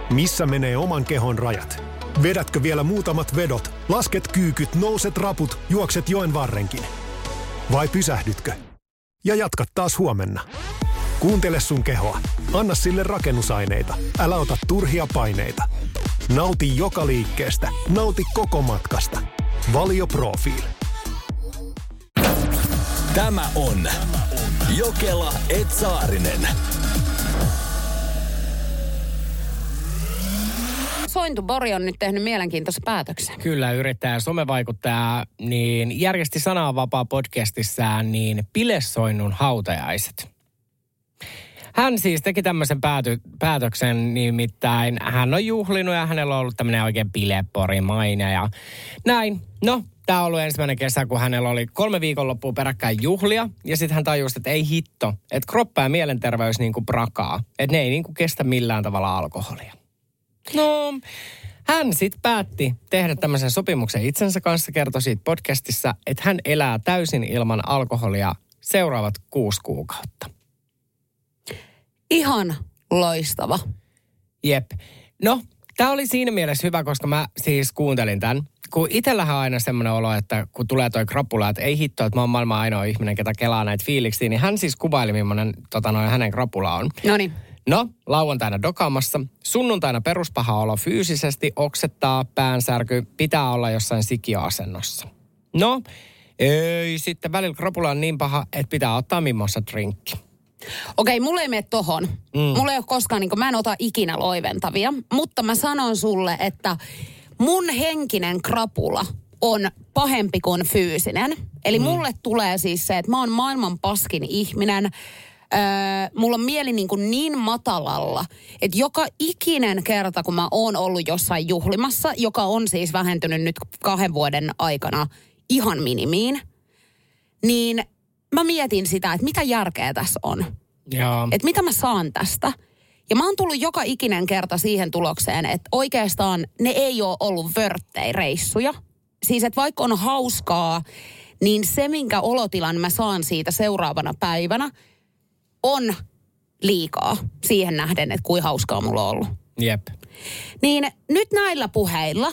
Missä menee oman kehon rajat? Vedätkö vielä muutamat vedot, lasket kyykyt, nouset raput, juokset joen varrenkin? Vai pysähdytkö? Ja jatkat taas huomenna. Kuuntele sun kehoa. Anna sille rakennusaineita. Älä ota turhia paineita. Nauti joka liikkeestä. Nauti koko matkasta. Valio Profiil. Tämä on Jokela & Saarinen. Sointubori on nyt tehnyt mielenkiintoisen päätöksen. Kyllä, yrittäjä somevaikuttaja niin järjesti Sananvapaa podcastissaan niin Pile Soinnun hautajaiset. Hän siis teki tämmöisen päätöksen, nimittäin hän on juhlinut ja hänellä on ollut tämmöinen oikein bileporimainen ja näin. No, tämä on ollut ensimmäinen kesä, kun hänellä oli 3 viikonloppua peräkkäin juhlia ja sitten hän tajusi, että ei hitto, että kroppa ja mielenterveys niin kuin prakaa, että ne ei niin kuin kestä millään tavalla alkoholia. No, hän sitten päätti tehdä tämmöisen sopimuksen itsensä kanssa, kertoi siitä podcastissa, että hän elää täysin ilman alkoholia seuraavat 6 kuukautta. Ihan loistava. Jep. No, tämä oli siinä mielessä hyvä, koska mä siis kuuntelin tämän. Kun itsellähän on aina semmoinen olo, että kun tulee toi krapula, että ei hitto, että mä oon maailman ainoa ihminen, ketä kelaa näitä fiiliksiä, niin hän siis kuvaili, millainen hänen krapula on. Noniin. No, lauantaina dokaamassa, sunnuntaina peruspaha olo fyysisesti, oksettaa, päänsärky, pitää olla jossain sikiöasennossa. No, ei, sitten välillä krapula on niin paha, että pitää ottaa mimosa-drinkki. Okei, mulla ei mene tohon. Mulla ei ole koskaan, mä en ota ikinä loiventavia, mutta mä sanon sulle, että mun henkinen krapula on pahempi kuin fyysinen. Eli mulle tulee siis se, että mä oon maailman paskin ihminen. Mulla on mieli niin matalalla, että joka ikinen kerta, kun mä oon ollut jossain juhlimassa, joka on siis vähentynyt nyt 2 vuoden aikana ihan minimiin, niin mä mietin sitä, että mitä järkeä tässä on. Että mitä mä saan tästä. Ja mä oon tullut joka ikinen kerta siihen tulokseen, että oikeastaan ne ei ole ollut vörtteireissuja. Siis, että vaikka on hauskaa, niin se, minkä olotilan mä saan siitä seuraavana päivänä, on liikaa siihen nähden, että kuin hauskaa mulla on ollut. Jep. Niin nyt näillä puheilla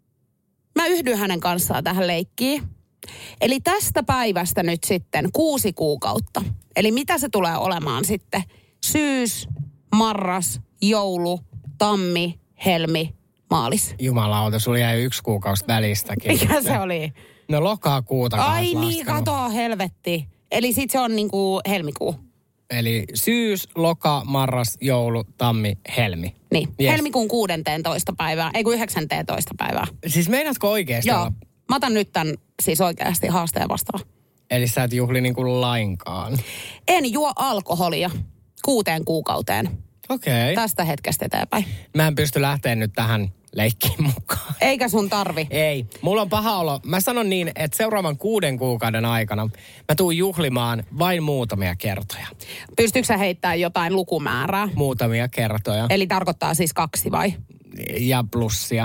mä yhdyn hänen kanssaan tähän leikkiin. Eli tästä päivästä nyt sitten 6 kuukautta. Eli mitä se tulee olemaan sitten? Syys, marras, joulu, tammi, helmi, maalis. Jumalauta, sulla jäi 1 kuukausi välistäkin. Mikä se oli? No lokakuuta. Ai niin, katoa helvetti. Eli sit se on niinku helmikuu. Eli syys, loka, marras, joulu, tammi, helmi. Niin, yes. Helmikuun 16. päivää, ei kun 19. päivää. Siis meinaatko oikeasti? Joo, mä otan nyt tämän siis oikeasti haasteen vastaan. Eli sä et juhli niin kuin lainkaan? En juo alkoholia 6 kuukauteen. Okei. Tästä hetkestä eteenpäin. Mä en pysty lähteä nyt tähän leikkiin mukaan. Eikä sun tarvi. Ei. Mulla on paha olo. Mä sanon niin, että seuraavan 6 kuukauden aikana mä tuun juhlimaan vain muutamia kertoja. Pystytkö sä heittämään jotain lukumäärää? Muutamia kertoja. Eli tarkoittaa siis 2 vai? Ja plussia.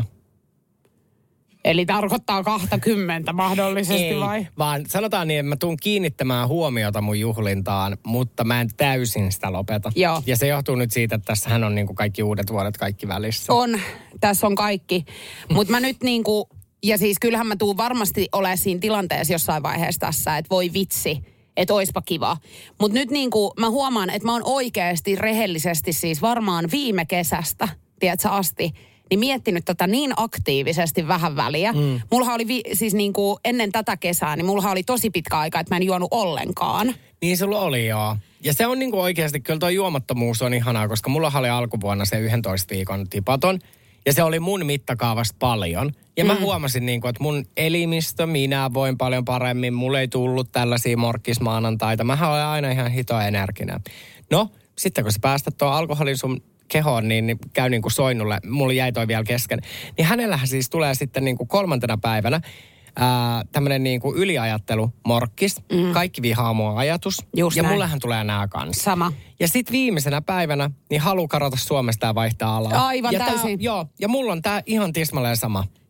Eli tarkoittaa 20 mahdollisesti ei, vai? Vaan sanotaan niin, että mä tuun kiinnittämään huomiota mun juhlintaan, mutta mä en täysin sitä lopeta. Joo. Ja se johtuu nyt siitä, että tässähän on niin kuin kaikki uudet vuodet kaikki välissä. On, tässä on kaikki. Mutta mä nyt niin kuin, ja siis kyllähän mä tuun varmasti olemaan siinä tilanteessa jossain vaiheessa tässä, että voi vitsi, että oispa kiva. Mutta nyt niin kuin mä huomaan, että mä oon oikeasti rehellisesti siis varmaan viime kesästä, tiedätkö asti, niin miettinyt tätä niin aktiivisesti vähän väliä. Mullahan oli siis niin kuin ennen tätä kesää, niin mullahan oli tosi pitkä aika, että mä en juonut ollenkaan. Niin sulla oli joo. Ja se on niin kuin oikeasti, kyllä tuo juomattomuus on ihanaa, koska mullahan oli alkuvuonna se 11 viikon tipaton. Ja se oli mun mittakaavasta paljon. Ja mä huomasin niin kuin, että mun elimistö, minä voin paljon paremmin. Mulla ei tullut tällaisia morkkismaanantaita. Mähän olen aina ihan hito energinen. No, sitten kun sä päästät tuon alkoholin sun kehoon, niin käy niin kuin Soinnulle, mulla jäi toi vielä kesken. Niin hänellähän siis tulee sitten niin kuin 3. päivänä tämmöinen niin kuin yliajattelu, morkkis, kaikki vihaa mua ajatus. Just ja näin. mullehan tulee nää kanssa. Sama. Ja sitten viimeisenä päivänä, niin halu karata Suomesta ja vaihtaa alaa. Aivan ja täysin. Ja mulla on tää ihan tismalleen sama.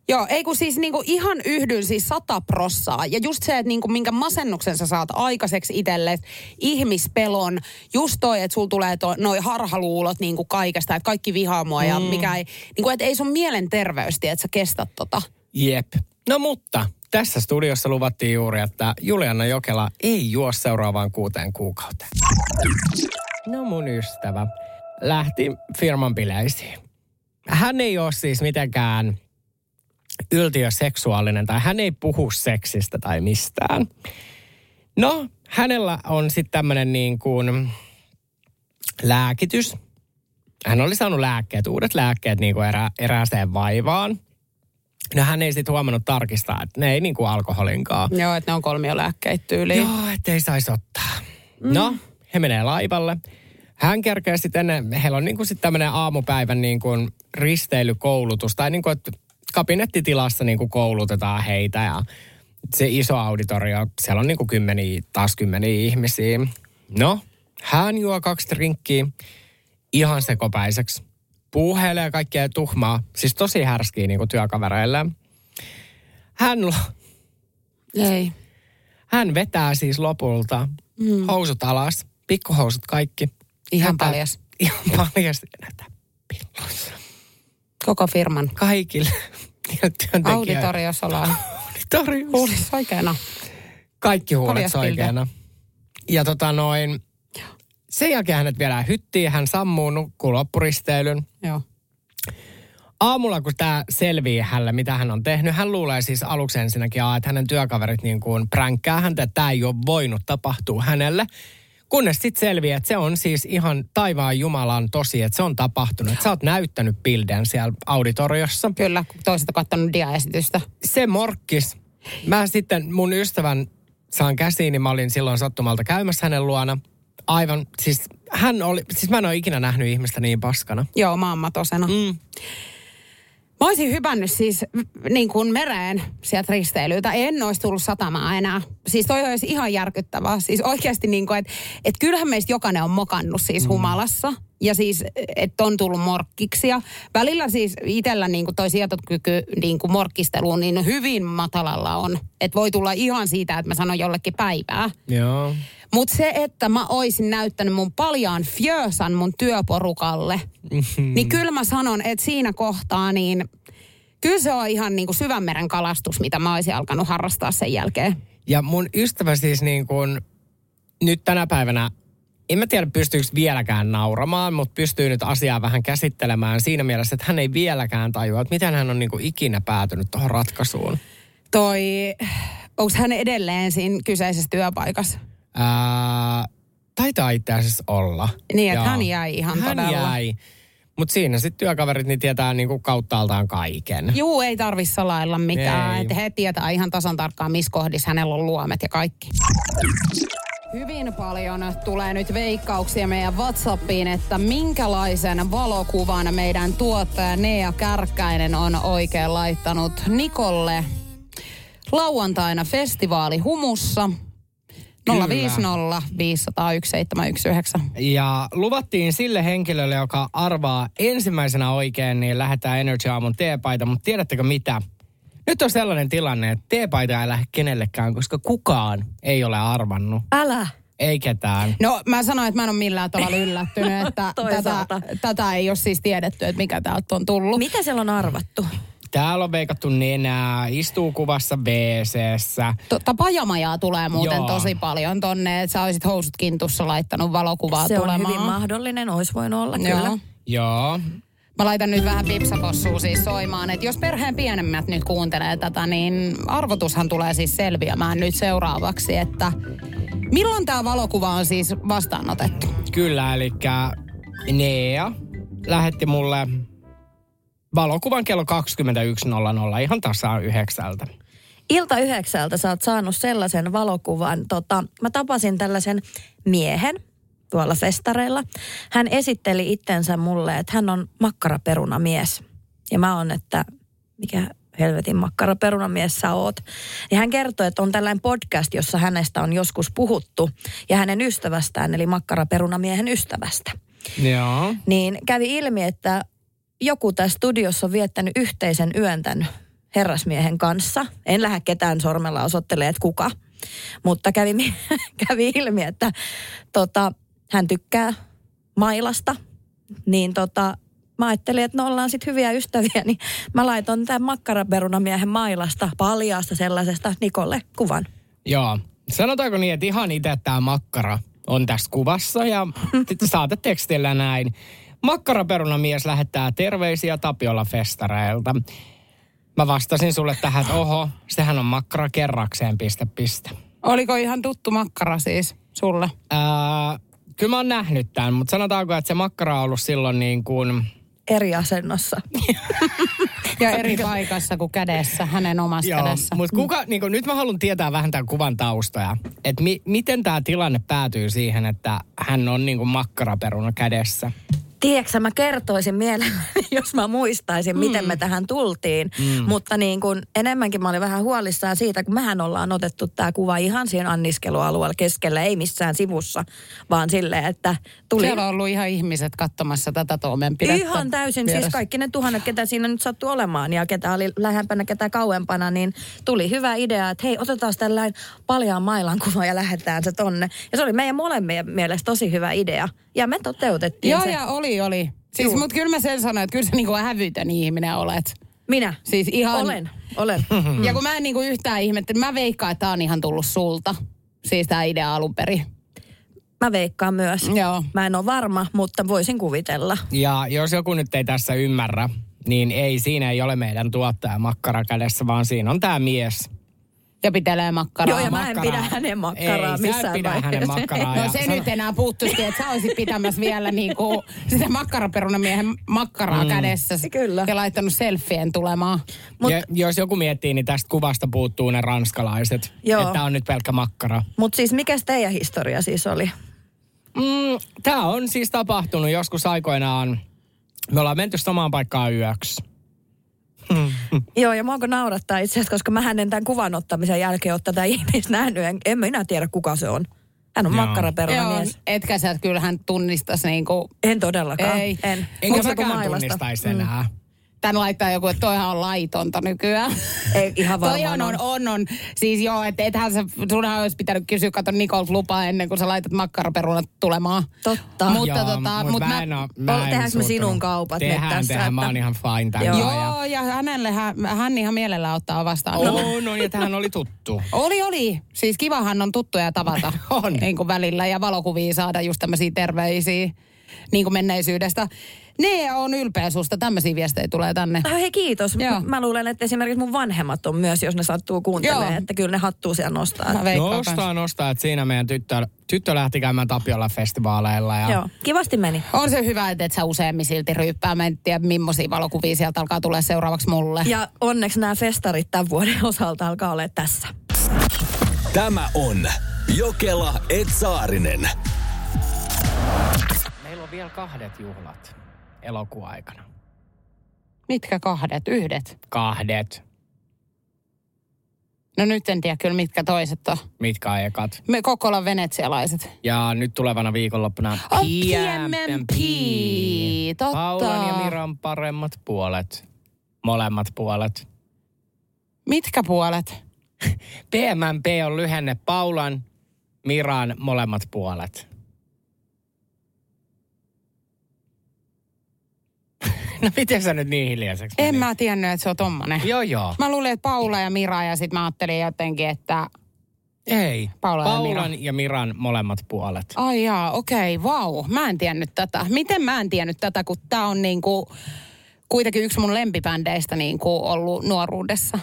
Joo, ei kun siis niinku ihan yhdyn siis 100%. Ja just se, että niinku minkä masennuksen sä saat aikaiseksi itselle, ihmispelon, just toi, että sulla tulee noi harhaluulot niinku kaikesta, että kaikki vihaa mua ja mikä ei, niinku että ei sun mielenterveys, että sä kestät tota. Jep. No mutta tässä studiossa luvattiin juuri, että Juliana Jokela ei juo seuraavaan 6 kuukauteen. No mun ystävä lähti firman bileisiin. Hän ei ole siis mitenkään yltiöseksuaalinen tai hän ei puhu seksistä tai mistään. No, hänellä on sitten tämmöinen niin kuin lääkitys. Hän oli saanut uudet lääkkeet niin kuin erääseen vaivaan. No hän ei sitten huomannut tarkistaa, että ne ei niin kuin alkoholinkaan. Joo, että ne on kolmiolääkkeitä tyyliin. Joo, ettei saisi ottaa. No, he menee laivalle. Hän kerkee sitten, heillä on niin kuin sitten tämmöinen aamupäivän niin kuin risteilykoulutus. Tai niin kuin, että kabinettitilassa niin kuin koulutetaan heitä ja se iso auditorio, siellä on niin kuin kymmeniä ihmisiä. No, hän juo 2 drinkkiä ihan sekopäiseksi. Puuheilee kaikkea tuhmaa, siis tosi härskiä niin kuin työkavereille. Hän vetää siis lopulta housut alas, pikkuhousut kaikki. Ihan paljas. Ihan paljas. Pilloissa. Koko firman. Kaikille työntekijöille. Auditoriossa ollaan. Auditoriossa. Huulissa oikeana. Kaikki huulet oikeana. Ja sen jälkeen hänet viedään hyttiin, hän sammuu, nukkuu loppuristeilyn. Joo. Aamulla, kun tämä selvii hänelle, mitä hän on tehnyt, hän luulee siis aluksi ensinnäkin, että hänen työkaverit niin kuin pränkkää häntä, että tämä ei ole voinut tapahtua hänelle. Kunnes sitten selviää, että se on siis ihan taivaan Jumalan tosi, että se on tapahtunut. Että sä oot näyttänyt bilden siellä auditoriossa. Kyllä, kun toiset on katsonut diaesitystä. Se morkkis. Mä sitten mun ystävän saan käsiin, niin mä olin silloin sattumalta käymässä hänen luona. Aivan, siis mä en ole ikinä nähnyt ihmistä niin paskana. Joo, maanmatosena. Mä olisin hypännyt siis niin kuin mereen sieltä risteilyltä. En olisi tullut satamaan enää. Siis toi olisi ihan järkyttävää. Siis oikeasti niin kuin, että kyllähän meistä jokainen on mokannut siis humalassa. Ja siis, että on tullut morkkiksi. Ja välillä siis itsellä niin kuin toi sietokyky niin kuin morkkisteluun niin hyvin matalalla on. Että voi tulla ihan siitä, että mä sanon jollekin päivää. Joo. Mutta se, että mä oisin näyttänyt mun paljaan fjösan mun työporukalle, niin kyllä mä sanon, että siinä kohtaa niin kyllä se on ihan niin kuin syvänmeren kalastus, mitä mä oisin alkanut harrastaa sen jälkeen. Ja mun ystävä siis niin kuin nyt tänä päivänä, en mä tiedä pystyykö vieläkään nauramaan, mutta pystyy nyt asiaa vähän käsittelemään siinä mielessä, että hän ei vieläkään tajua, että miten hän on niin kuin ikinä päätynyt tuohon ratkaisuun. Onko hän edelleen siinä kyseisessä työpaikassa? Taitaa itse asiassa olla. Niin, että hän jäi ihan todella. Hän jäi. Mutta siinä sitten työkaverit niin tietää niinku kauttaaltaan kaiken. Juu, ei tarvitse salailla mitään. Että he tietää ihan tasan tarkkaan, missä kohdissa hänellä on luomet ja kaikki. Hyvin paljon tulee nyt veikkauksia meidän WhatsAppiin, että minkälaisen valokuvan meidän tuottaja Nea Kärkkäinen on oikein laittanut Nikolle lauantaina festivaali Humussa. 050 501 719. Ja luvattiin sille henkilölle, joka arvaa ensimmäisenä oikein, niin lähdetään Energy Aamun teepaita. Mutta tiedättekö mitä? Nyt on sellainen tilanne, että teepaita ei lähde kenellekään, koska kukaan ei ole arvannut. Älä! Ei ketään. No mä sanoin, että mä en ole millään tavalla yllättynyt, että tätä ei ole siis tiedetty, että mikä täältä on tullut. Mitä siellä on arvattu? Täällä on veikattu nenää, istuu kuvassa WC-ssä. Pajamajaa tulee muuten tosi paljon tonne, että sä olisit housut kintussa laittanut valokuvaa tulemaan. Se on hyvin mahdollinen, olisi voinut olla kyllä. Joo. Mä laitan nyt vähän pipsapossua siis soimaan, että jos perheen pienemmät nyt kuuntelee tätä, niin arvotushan tulee siis selviämään nyt seuraavaksi, että milloin tämä valokuva on siis vastaanotettu? Kyllä, eli Nea lähetti mulle valokuvan kello 21.00, ihan tasaan 9. Ilta 9 sä oot saanut sellaisen valokuvan. Mä tapasin tällaisen miehen tuolla festareilla. Hän esitteli itsensä mulle, että hän on makkaraperunamies. Ja mä oon, että mikä helvetin makkaraperunamies sä oot. Ja hän kertoi, että on tällainen podcast, jossa hänestä on joskus puhuttu. Ja hänen ystävästään, eli makkaraperunamiehen ystävästä. Joo. Niin kävi ilmi, että joku tässä studiossa on viettänyt yhteisen yön tämän herrasmiehen kanssa. En lähde ketään sormella osoittelemaan, että kuka. Mutta kävi ilmi, että hän tykkää mailasta. Niin mä ajattelin, että no ollaan sitten hyviä ystäviä, niin mä laitoin tämän makkaraperunamiehen mailasta, paljaasta sellaisesta Nikolle kuvan. Joo. Sanotaanko niin, että ihan itse tämä makkara on tässä kuvassa ja saatte tekstillä näin. Makkaraperunamies lähettää terveisiä Tapiola-festareilta. Mä vastasin sulle tähän, että oho, sehän on makkara kerrakseen, piste. Oliko ihan tuttu makkara siis sulle? Kyllä mä oon nähnyt tämän, mutta sanotaanko, että se makkara on ollut silloin niin kuin... Eri asennossa. Ja eri paikassa kuin kädessä, hänen omassa kädessä. Mutta nyt mä haluan tietää vähän tämän kuvan taustoja. Että miten tämä tilanne päätyy siihen, että hän on niin kuin makkaraperuna kädessä? Tiedätkö, mä kertoisin mielelläni, jos mä muistaisin, miten me tähän tultiin. Mutta niin kun enemmänkin mä olin vähän huolissaan siitä, kun mehän ollaan otettu tämä kuva ihan siinä anniskelualueella keskellä, ei missään sivussa, vaan silleen, että tuli... Siellä on ollut ihan ihmiset katsomassa tätä toimenpidettä. Ihan täysin, siis kaikki ne tuhannet, ketä siinä nyt sattui olemaan ja ketä oli lähempänä, ketä kauempana, niin tuli hyvä idea, että hei, otetaan tällainen paljaan mailan kuva ja lähdetään se tonne. Ja se oli meidän molemmien mielestä tosi hyvä idea. Ja me toteutettiin Joo, se. ja oli. Siis mut kyllä mä sen sanoin, että kyllä sä niinku hävytön ihminen olet. Minä? Siis ihan... Olen. Ja kun mä en niinku yhtään ihmettä, mä veikkaan, että tää on ihan tullut sulta. Siis tää idea alun perin. Mä veikkaan myös. Joo. Mä en ole varma, mutta voisin kuvitella. Ja jos joku nyt ei tässä ymmärrä, niin siinä ei ole meidän tuottaja makkara kädessä, vaan siinä on tää mies. Ja pitelee makkaraa. Joo, ja mä en pidä hänen makkaraa missään vaiheessa. Ei, sä et pidä hänen makkaraa. No se nyt enää puuttuisikin, että sä olisit pitämässä vielä niinku sitä makkaraperunamiehen makkaraa kädessä. Kyllä. Ja laittanut selfien tulemaan. Ja jos joku miettii, niin tästä kuvasta puuttuu ne ranskalaiset. Joo. Että on nyt pelkkä makkara. Mutta siis mikäs teidän historia siis oli? Tämä on siis tapahtunut joskus aikoinaan. Me ollaan menty samaan paikkaan yöksi. Joo, ja muanko naurattaa itse asiassa, koska mä en tämän kuvan ottamisen jälkeen ole tätä ihmistä nähnyt. En minä tiedä, kuka se on. Hän on makkaraperunamies. Joo, etkä sä kyllähän tunnistaisi niinku... En todellakaan. Ei. En. Enkä mäkään tunnistaisi enää. Tän laittaa joku, että toihan on laitonta nykyään. Ei, ihan varmaan on. Siis joo, että ethän sunhan olisi pitänyt kysyä, kato Nikolta lupaa ennen kuin sä laitat makkaraperunat tulemaan. Totta. Mutta tehdäänkö me sinun kaupat nyt tässä? Tehdään, mä oon ihan fine tämän. Joo, ja hän ihan mielellään ottaa vastaan. No, ja tähän oli tuttu. Oli. Siis kivahan on tuttuja tavata. On. Niin kuin välillä ja valokuvia saada just tämmöisiä terveisiä niin kuin menneisyydestä. Ne on ylpeä susta, tämmöisiä viestejä tulee tänne. Hei, kiitos. Mä luulen, että esimerkiksi mun vanhemmat on myös, jos ne sattuu kuuntelemaan, että kyllä ne hattuu siellä nostaa. Nostaa, että siinä meidän tyttö lähti käymään Tapiola-festivaaleilla. Ja... Joo, kivasti meni. On se hyvä, että et sä useammin silti ryyppää. Mä en tiedä, millaisia valokuvia sieltä alkaa tulla seuraavaksi mulle. Ja onneksi nämä festarit tämän vuoden osalta alkaa olla tässä. Tämä on Jokela et Saarinen. Meillä on vielä 2 juhlat elokuun aikana. Mitkä 2? 1? 2. No nyt en tiedä kyllä, mitkä toiset on. Mitkä on ekat? Me Kokkolan venetsialaiset. Ja nyt tulevana viikonloppuna PMP. Totta. Paulan ja Miran paremmat puolet. Molemmat puolet. Mitkä puolet? PMP on lyhenne Paulan, Miran molemmat puolet. No miten sä nyt niin hiljaiseksi En mä tiennyt, että se on tommonen. Joo. Mä luulin, että Paula ja Mira ja sit mä ajattelin jotenkin, että... Ei. Paulan ja Miran molemmat puolet. Ai jaa, okei, vau. Mä en tiennyt tätä. Miten mä en tiennyt tätä, kun tää on niinku kuitenkin yksi mun lempibändeistä niinku ollut nuoruudessa.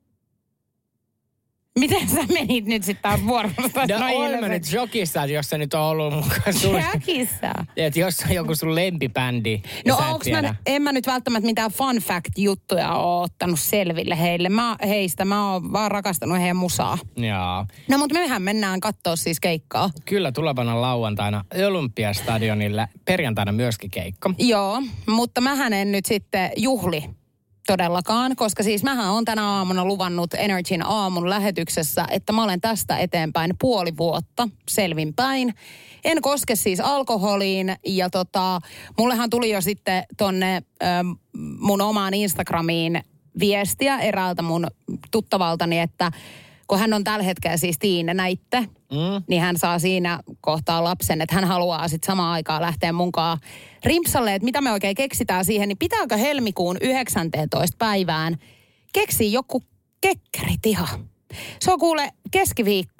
Miten sä menit nyt sitten taas vuorosta? No olen mä nyt shokissa, että jos sä nyt on ollut mukaan sun... Shokissa? Että jos on joku sun lempibändi, no en mä nyt välttämättä mitään fun fact-juttuja ole ottanut selville heille. Mä oon vaan rakastanut heidän musaa. Joo. No mutta mehän mennään kattoo siis keikkaa. Kyllä tulevana lauantaina Olympiastadionille, perjantaina myöskin keikka. Joo, mutta mähän en nyt sitten juhli todellakaan, koska siis mähän on tänä aamuna luvannut Energyn aamun lähetyksessä, että mä olen tästä eteenpäin 5 vuotta selvinpäin. En koske siis alkoholiin ja mullehan tuli jo sitten tonne mun omaan Instagramiin viestiä eräältä mun tuttavaltani, että kun hän on tällä hetkellä siis tiinenä itse, niin hän saa siinä kohtaa lapsen, että hän haluaa sitten samaan aikaan lähteä munkaan rimpsalle, että mitä me oikein keksitään siihen, niin pitääkö helmikuun 19. päivään keksiä joku kekkeritiha? Se on kuule keskiviikko.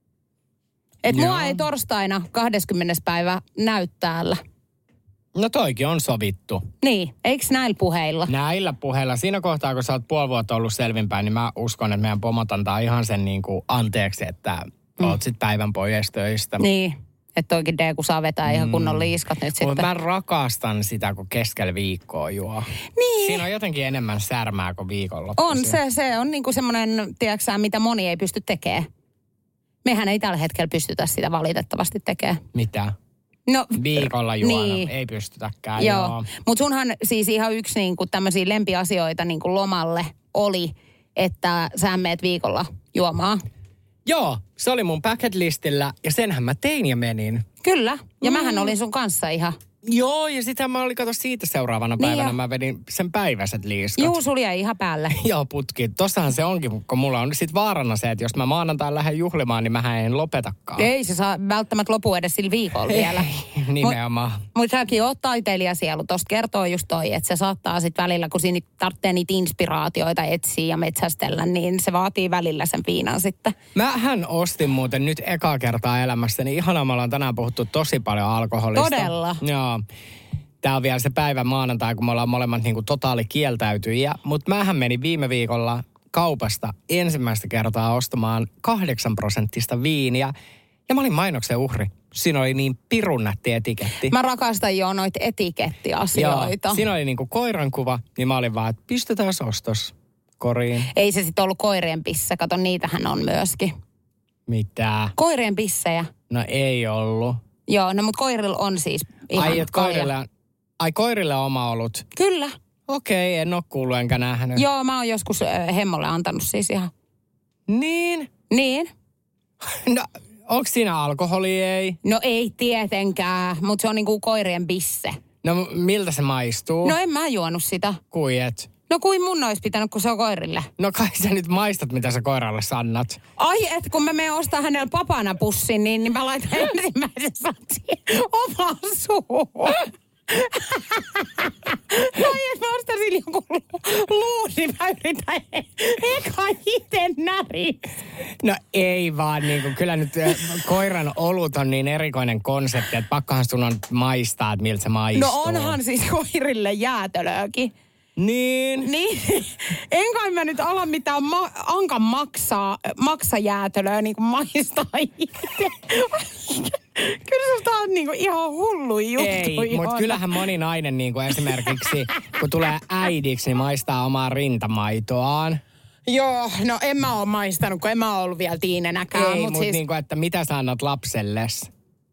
Että mua ei torstaina 20. päivä näy täällä. No toikin on sovittu. Niin, eikö näillä puheilla? Näillä puheilla. Siinä kohtaa, kun sä oot puoli vuotta ollut selvinpäin, niin mä uskon, että meidän pomot antaa ihan sen niin kuin anteeksi, että oot sit päivän pois töistä. Niin, että toikin D, kun saa vetää ihan kunnon liiskat nyt sitten. Mutta mä rakastan sitä, kun keskellä viikkoa juo. Niin. Siinä on jotenkin enemmän särmää kuin viikonloppuisin. On, se on niinku semmoinen, tiedätkö mitä moni ei pysty tekemään. Mehän ei tällä hetkellä pystytä sitä valitettavasti tekemään. Mitä? No, viikolla juona, niin. Ei pystytäkään. Joo, mutta sunhan siis ihan yksi niinku tämmöisiä lempiasioita niinku lomalle oli, että sä meet viikolla juomaan. Joo, se oli mun bucket listillä ja senhän mä tein ja menin. Kyllä, ja mähän olin sun kanssa ihan. Joo, ja sitä mä olin, kato siitä seuraavana päivänä, mä vedin sen päiväiset liiskat. Juu, sulla jäi ihan päälle. Joo, putki. Tossahan se onkin, kun mulla on sit vaarana se, että jos mä maanantain lähden juhlimaan, niin mähän en lopetakaan. Ei se saa välttämättä lopu edes sillä viikolla vielä. Nimenomaan. Mutta säkin oot taiteilijasielu. Tosta kertoo just toi, että se saattaa sit välillä, kun siinä tarvitsee niitä inspiraatioita etsiä ja metsästellä, niin se vaatii välillä sen viinan sitten. Mähän ostin muuten nyt ekaa kertaa elämässäni. Ihanaa, me ollaan tänään puhuttu tosi paljon alkoholista. Todella. Joo. Tää on vielä se päivä maanantai, kun me ollaan molemmat niinku totaali kieltäytyjiä. Mutta mähän menin viime viikolla kaupasta ensimmäistä kertaa ostamaan 8% viiniä. Ja mä olin mainoksen uhri. Siinä oli niin pirun nätti etiketti. Mä rakastan jo noita etikettiasioita. Joo, siinä oli niinku koiran kuva, niin mä olin vaan, että pistetään ostos koriin. Ei se sitten ollut koirien pisse. Kato, niitähän on myöskin. Mitä? Koirien pissejä. No ei ollut. Joo, no mutta koirilla on siis ihan koirille on oma olut. Kyllä. Okei, en ole kuullut enkä nähnyt. Joo, mä oon joskus Hemmolle antanut siis ihan. Niin? Niin. No, onko siinä alkoholi, ei? No ei tietenkään, mutta se on niinku koirien bisse. No miltä se maistuu? No en mä juonut sitä. Kui et? No kuin mun olisi pitänyt, kun se on koirille. No kai sä nyt maistat, mitä sä koiralle sannat. Ai, että kun mä menen ostaa hänellä papana pussin, niin mä laitan ensimmäisen satsin omaan suuhun. Ai, että mä ostan sille joku luun, niin mä yritän eka itse näri. No ei vaan, niinku, kyllä nyt koiran olut on niin erikoinen konsepti, että pakkohan sun on maistaa, että miltä se maistuu. No onhan siis koirille jäätölöäkin. Niin. Niin, en kai mä nyt ala mitään ankan maksajäätölöä niin kuin maistaa itse. Kyllä se on niin kuin ihan hullu juttu. Ei, mutta kyllähän moni nainen niin kuin esimerkiksi, kun tulee äidiksi, niin maistaa omaa rintamaitoaan. Joo, no en mä ole maistanut, kun en mä ole ollut vielä tiinenäkään. Ei, mutta siis niin kuin, että mitä sä annat lapselles?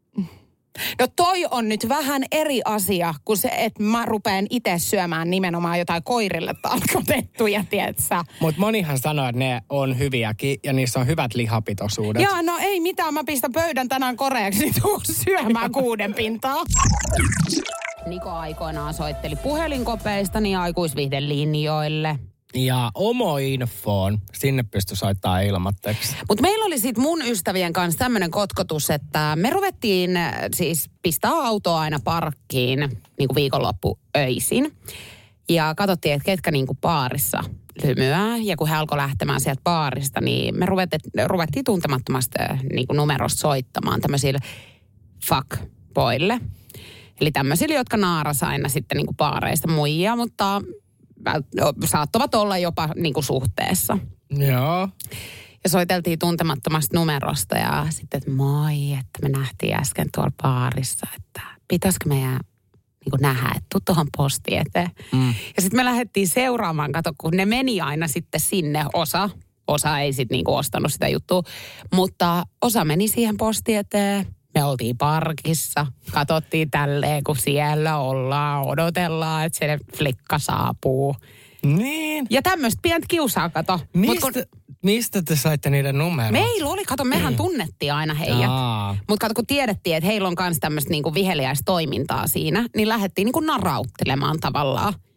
No toi on nyt vähän eri asia kuin se, että mä rupean itse syömään nimenomaan jotain koirille tarkoitettuja, tietsä. Mutta monihan sanoo, että ne on hyviäkin ja niissä on hyvät lihapitoisuudet. Joo, no ei mitään. Mä pistän pöydän tänään koreaksi, niin tuu syömään 6 pintaa. Niko aikoinaan soitteli puhelinkopeistani aikuisviihdelinjoille. Ja Omo-infoon, sinne pystyi soittaa ilmatteeksi. Mutta meillä oli sitten mun ystävien kanssa tämmöinen kotkotus, että me ruvettiin siis pistää autoa aina parkkiin niin kuin viikonloppuöisin. Ja katsottiin, että ketkä niin kuin baarissa lymyää. Ja kun he alkoi lähtemään sieltä baarista, niin me ruvettiin tuntemattomasta niin kuin numerosta soittamaan tämmöisille fuckboille. Eli tämmöisille, jotka naaras aina sitten niin kuin baareista muijia, mutta saattavat olla jopa niin kuin suhteessa. Joo. Ja soiteltiin tuntemattomasta numerosta ja sitten, että moi, että me nähtiin äsken tuolla baarissa, että pitäisikö meidän niin kuin nähdä, että tuu tuohon postiin eteen. Ja sitten me lähdettiin seuraamaan, kato, kun ne meni aina sitten sinne osa ei sitten niin kuin ostanut sitä juttua, mutta osa meni siihen postiin eteen. Me oltiin parkissa, katsottiin tälleen, kun siellä ollaan, odotellaan, että se flikka saapuu. Niin. Ja tämmöistä pientä kiusaa, kato. Mistä te saitte niiden numerot? Meillä oli, kato, mehän tunnettiin aina heidät. Mutta kato, kun tiedettiin, että heillä on myös tämmöistä niinku viheliäistoimintaa siinä, niin lähdettiin niinku narauttelemaan tavallaan.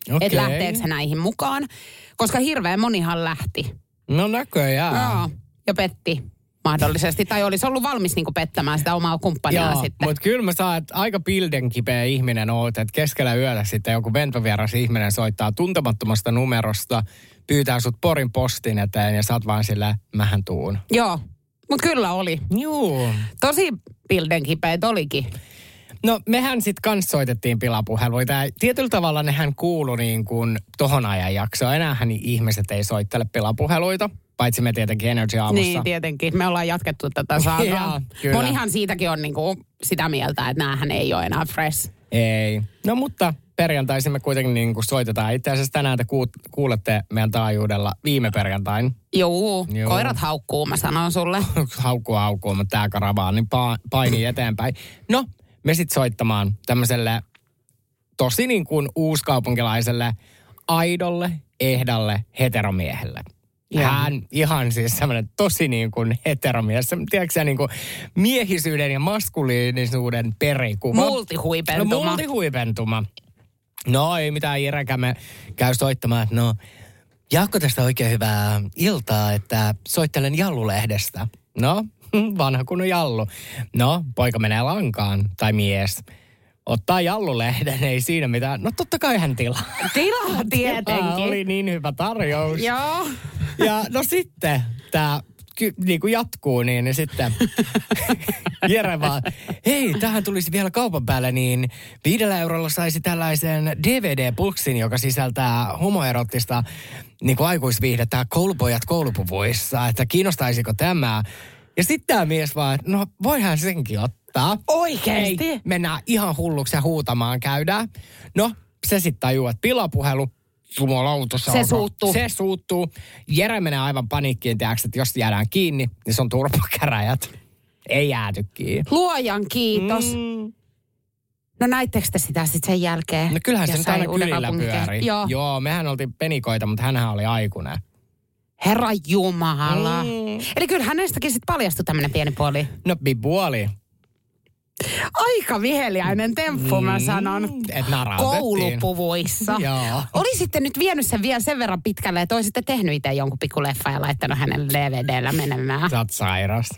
Että lähteekö se näihin mukaan. Koska hirveän monihan lähti. No näköjään. Joo, ja petti mahdollisesti. Tai olisi ollut valmis niinku pettämään sitä omaa kumppania sitten. Mutta kyllä mä saan, että aika pildenkipeä ihminen oot, että keskellä yötä sitten joku ventovieras ihminen soittaa tuntemattomasta numerosta, pyytää sut Porin postin eteen ja sä oot vaan sillä, mähän tuun. Joo, mutta kyllä oli. Juu. Tosi pildenkipeät olikin. No mehän sitten kans soitettiin pilapuheluita ja tietyllä tavalla nehän kuulu niin kuin tohon ajan jaksoon. Enäähän ihmiset ei soittele pilapuheluita, paitsi me tietenkin Energy aamussa. Niin, tietenkin. Me ollaan jatkettu tätä saakaa. Monihan siitäkin on niinku sitä mieltä, että näähän ei ole enää fresh. Ei. No mutta perjantaisin me kuitenkin niin kuin soitetaan. Itse asiassa tänään te kuulette meidän taajuudella viime perjantain. Joo. Koirat haukkuu, mä sanon sulle. haukkuu, mutta tää karavaan, niin painii eteenpäin. No, me sit soittamaan tämmöiselle tosi niin kuin uuskaupunkilaiselle aidolle, ehdalle heteromiehelle. Hän ihan siis semmoinen tosi niin kuin heteromies. Tiedätkö sä niin kuin miehisyyden ja maskuliinisuuden perikuva. Multihuipentuma. No ei mitään Irekä, me käy soittamaan, että no Jaakko tästä oikein hyvää iltaa, että soittelen Jallu-lehdestä. No, vanha kunnon Jallu. No, poika menee lankaan, tai mies. Ottaa Jallu-lehden, ei siinä mitään. No totta kai hän tilaa. Tilaa tietenkin. Oli niin hyvä tarjous. Joo. Ja no sitten tämä niin kuin jatkuu, niin sitten Jere vaan, hei, tähän tulisi vielä kaupan päälle, niin 5 eurolla saisi tällaisen DVD-pulksin, joka sisältää homoerottista niin kuin aikuisviihdettä koulupojat koulupuvuissa, että kiinnostaisiko tämä. Ja sitten tämä mies vaan, että no voihan senkin ottaa. Oikeesti? Ei, mennään ihan hulluksi ja huutamaan käydään. No, se sitten tajuu, että pilapuhelu. Se suuttuu. Jere menee aivan paniikkiin, tiedätkö, että jos jäädään kiinni, niin se on turpakäräjät. Ei jääty kiinni. Luojan kiitos. No näittekö te sitä sitten sen jälkeen? No kyllähän se nyt aina kylillä pyörii. Joo, mehän oltiin penikoita, mutta hänhän oli aikuinen. Herra Jumala. Eli kyllä hänestäkin sitten paljastui tämmöinen pieni puoli. No bibuoli. Aika viheliäinen temppu, mä sanon. Et narautettiin. Koulupuvuissa. Joo. Olisitte nyt vienyt sen vielä sen verran pitkälle, että olisitte tehnyt itse jonkun pikku leffa ja laittanut hänen DVD:llä menemään. Sä oot sairas.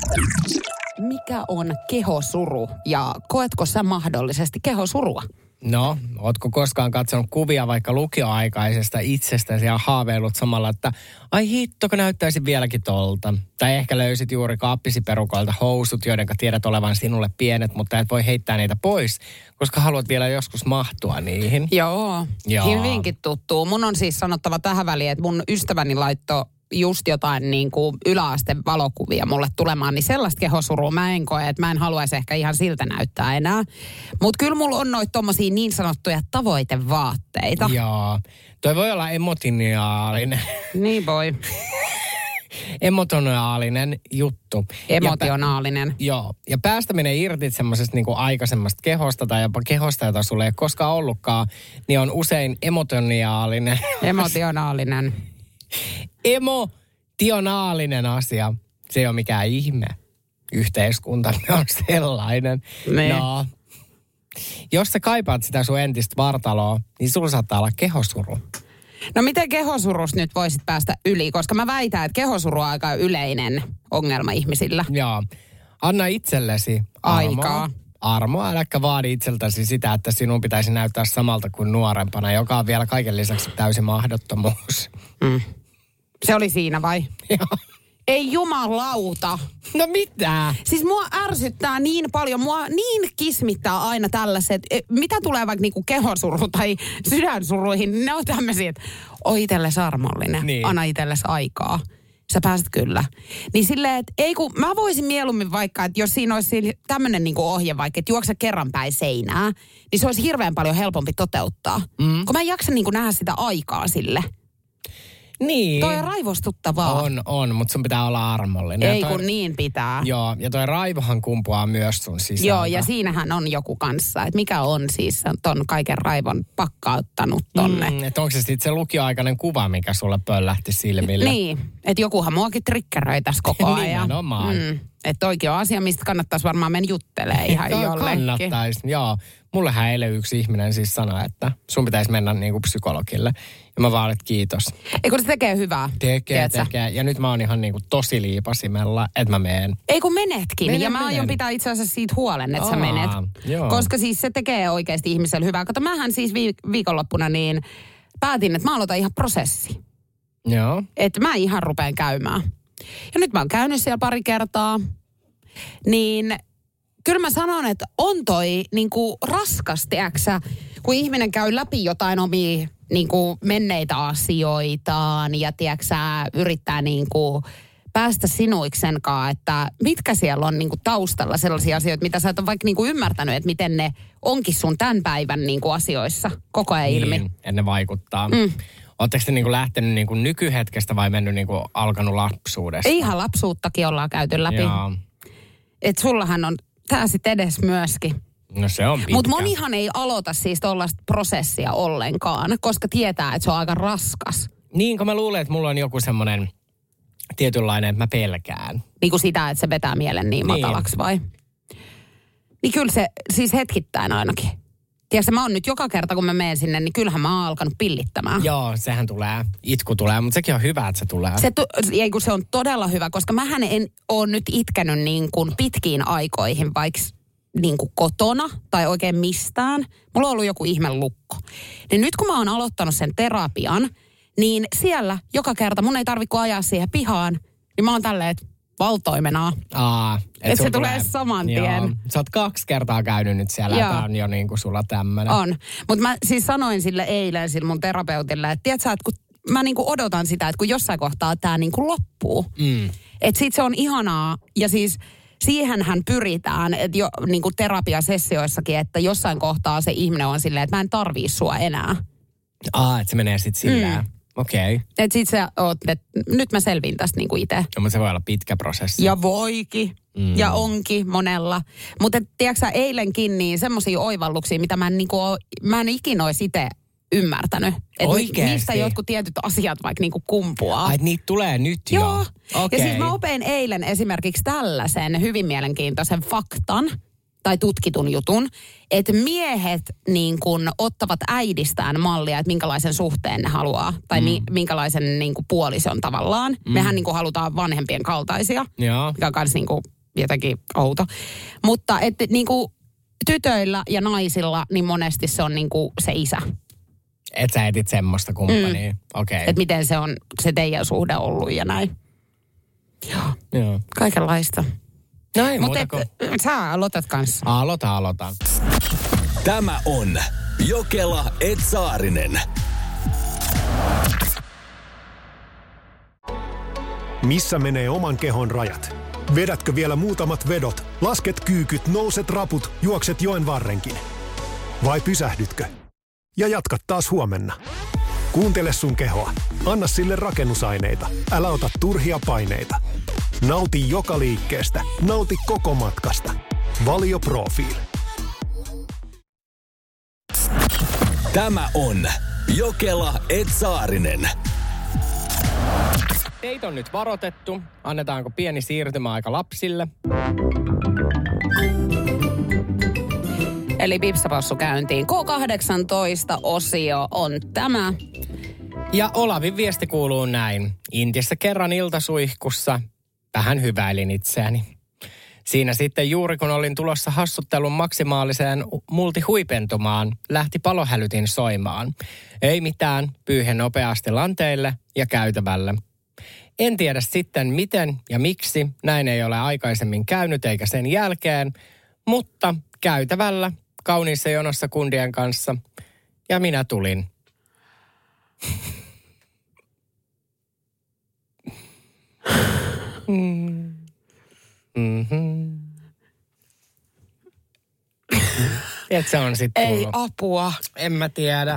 Mikä on kehosuru ja koetko sä mahdollisesti kehosurua? No, ootko koskaan katsonut kuvia vaikka lukioaikaisesta itsestäsi ja haaveillut samalla, että ai hitto, kun näyttäisi vieläkin tolta. Tai ehkä löysit juuri kaappisi perukoilta housut, joiden tiedät olevan sinulle pienet, mutta et voi heittää niitä pois, koska haluat vielä joskus mahtua niihin. Joo. Hyvinkin tuttuu. Mun on siis sanottava tähän väliin, että mun ystäväni laittoi just jotain niin kuin yläasteen valokuvia mulle tulemaan, niin sellaista kehosurua mä en koe, että mä en haluaisi ehkä ihan siltä näyttää enää. Mutta kyllä mulla on noita tommosia niin sanottuja tavoitevaatteita. Joo. Toi voi olla emotionaalinen. Niin voi. Emotionaalinen juttu. Emotionaalinen. Joo. Ja päästäminen irti semmoisesta niinku aikaisemmasta kehosta tai jopa kehosta, jota sulle ei koskaan ollutkaan, niin on usein emotionaalinen. Emotionaalinen. Emotionaalinen asia. Se ei ole mikään ihme. Yhteiskunta on sellainen. No, jos sä kaipaat sitä sun entistä vartaloa, niin sulla saattaa olla kehosuru. No miten kehosurusta nyt voisit päästä yli? Koska mä väitän, että kehosuru on aika yleinen ongelma ihmisillä. Joo. Anna itsellesi aikaa. Armoa, äläkä vaadi itseltäsi sitä, että sinun pitäisi näyttää samalta kuin nuorempana, joka on vielä kaiken lisäksi täysi mahdottomuus. Se oli siinä vai? Joo. Ei jumalauta. No mitä? Siis mua ärsyttää niin paljon, mua niin kismittää aina tällaiset, mitä tulee vaikka niinku kehosuru tai sydänsuruihin, niin ne on tämmöisiä, että on itsellesi armollinen, niin. Anna itsellesi aikaa. Sä pääset kyllä. Niin silleen, että ei kun mä voisin mieluummin vaikka, että jos siinä olisi tämmöinen niinku ohje vaikka, että juokse kerran päin seinää, niin se olisi hirveän paljon helpompi toteuttaa. Kun mä en jaksa niinku nähdä sitä aikaa sille. Niin. Toi on raivostuttavaa. On, mutta sun pitää olla armollinen. Ei kun niin pitää. Joo, ja toi raivohan kumpuaa myös sun sisältä. Joo, ja siinähän on joku kanssa, että mikä on siis ton kaiken raivon pakkauttanut tonne. Että onko se sitten se lukioaikainen kuva, mikä sulle pöllähti silmille? Niin, että jokuhan muakin triggeröi tässä koko ajan. Nimenomaan. Että toikin on asia, mistä kannattaisi varmaan mennä juttelemaan ihan jollekin. Kannattaisi, joo. mullehän eilen yksi ihminen siis sanoi, että sun pitäisi mennä niinku psykologille. Ja mä vaan, että kiitos. Eikö se tekee hyvää? Tekee. Ja nyt mä oon ihan niinku tosi liipasimella, että mä menen. Ei kun menetkin. Ja mä aion pitää itse asiassa siitä huolen, että sä menet. Joo. Koska siis se tekee oikeasti ihmiselle hyvää. Kato, mähän siis viikonloppuna niin päätin, että mä aloitan ihan prosessi. Joo. Että mä ihan rupean käymään. Ja nyt mä oon käynyt siellä pari kertaa. Niin kyllä mä sanon, että on toi niinku raskas, tiiäksä, kun ihminen käy läpi jotain omia niinku menneitä asioitaan ja tiiäksä, yrittää niinku päästä sinuiksenkaan, että mitkä siellä on niinku taustalla sellaisia asioita, mitä sä et ole vaikka niinku ymmärtänyt, että miten ne onkin sun tämän päivän niinku asioissa koko ajan ilmi. Niin, että ne vaikuttaa. Oletteko te niinku lähtenyt niinku nykyhetkestä vai mennyt niinku alkanut lapsuudesta? Ihan lapsuuttakin ollaan käyty läpi. Joo. Että sullahan on tää sit edes myöskin. No se on pitkä. Mutta monihan ei aloita siis tollaista prosessia ollenkaan, koska tietää, että se on aika raskas. Niin, kun mä luulen, että mulla on joku semmoinen tietynlainen, että mä pelkään. Niin kuin sitä, että se vetää mielen niin matalaksi vai? Niin kyllä se, siis hetkittäin ainakin. Tiedätkö, mä oon nyt joka kerta, kun mä menen sinne, niin kyllähän mä oon alkanut pillittämään. Joo, sehän tulee. Itku tulee, mutta sekin on hyvä, että se tulee. Se on todella hyvä, koska mähän en ole nyt itkenyt niin kuin pitkiin aikoihin, vaikka niin kuin kotona tai oikein mistään. Mulla on ollut joku ihme lukko. Niin nyt kun mä oon aloittanut sen terapian, niin siellä joka kerta mun ei tarvitse ajaa siihen pihaan, niin mä oon tälleen, että valtoimenaa. Että se tulee saman tien. Joo. Sä oot 2 kertaa käynyt nyt siellä, ja tää on jo niin kuin sulla tämmönen. On. Mutta mä siis sanoin sille eilen sille mun terapeutille, että tiedätkö, että kun mä niinku odotan sitä, että kun jossain kohtaa tää niinku loppuu. Että sit se on ihanaa. Ja siis siihenhän pyritään, että jo niinku terapiasessioissakin, että jossain kohtaa se ihminen on silleen, että mä en tarvii sua enää. Että se menee sit sillä. Okei. Että sit sä oot, että nyt mä selvin tästä niinku itse. No, mutta se voi olla pitkä prosessi. Ja voikin. Ja onkin monella. Mutta tiedätkö eilenkin niin semmoisia oivalluksia, mitä mä en ikinä olisi itse ymmärtänyt. Että mistä jotkut tietyt asiat vaikka niinku kumpuaa. Ai, niitä tulee nyt jo? Joo. Okay. Ja siis mä opin eilen esimerkiksi tällaisen hyvin mielenkiintoisen faktan tai tutkitun jutun, että miehet niin kun ottavat äidistään mallia, että minkälaisen suhteen ne haluaa, tai minkälaisen niin kun puolison tavallaan. Mehän niin kun halutaan vanhempien kaltaisia, mikä on myös niin kun jotenkin outo. Mutta että niin kun tytöillä ja naisilla, niin monesti se on niin kun se isä. Et sä etit semmoista kumppania, okei. Että miten se on se teidän suhde ollut ja näin. Joo. Kaikenlaista. No ei mutta muuta kuin... sä aloitat kanssa. Aloita. Tämä on Jokela & Saarinen. Missä menee oman kehon rajat? Vedätkö vielä muutamat vedot, lasket kyykyt, nouset raput, juokset joen varrenkin? Vai pysähdytkö? Ja jatkat taas huomenna. Kuuntele sun kehoa. Anna sille rakennusaineita. Älä ota turhia paineita. Nauti joka liikkeestä. Nauti koko matkasta. Valio Profiil. Tämä on Jokela & Saarinen. Teitä on nyt varoitettu. Annetaanko pieni siirtymäaika lapsille? Eli Pipsapossu käyntiin. K18-osio on tämä. Ja Olavin viesti kuuluu näin. Intiassa kerran iltasuihkussa vähän hyväilin itseäni. Siinä sitten juuri kun olin tulossa hassuttelun maksimaaliseen multihuipentumaan, lähti palohälytin soimaan. Ei mitään, pyyhen nopeasti lanteille ja käytävälle. En tiedä sitten miten ja miksi, näin ei ole aikaisemmin käynyt eikä sen jälkeen, mutta käytävällä, kauniissa jonossa kundien kanssa, ja minä tulin. Et se on sitten tullut. Ei apua. En mä tiedä.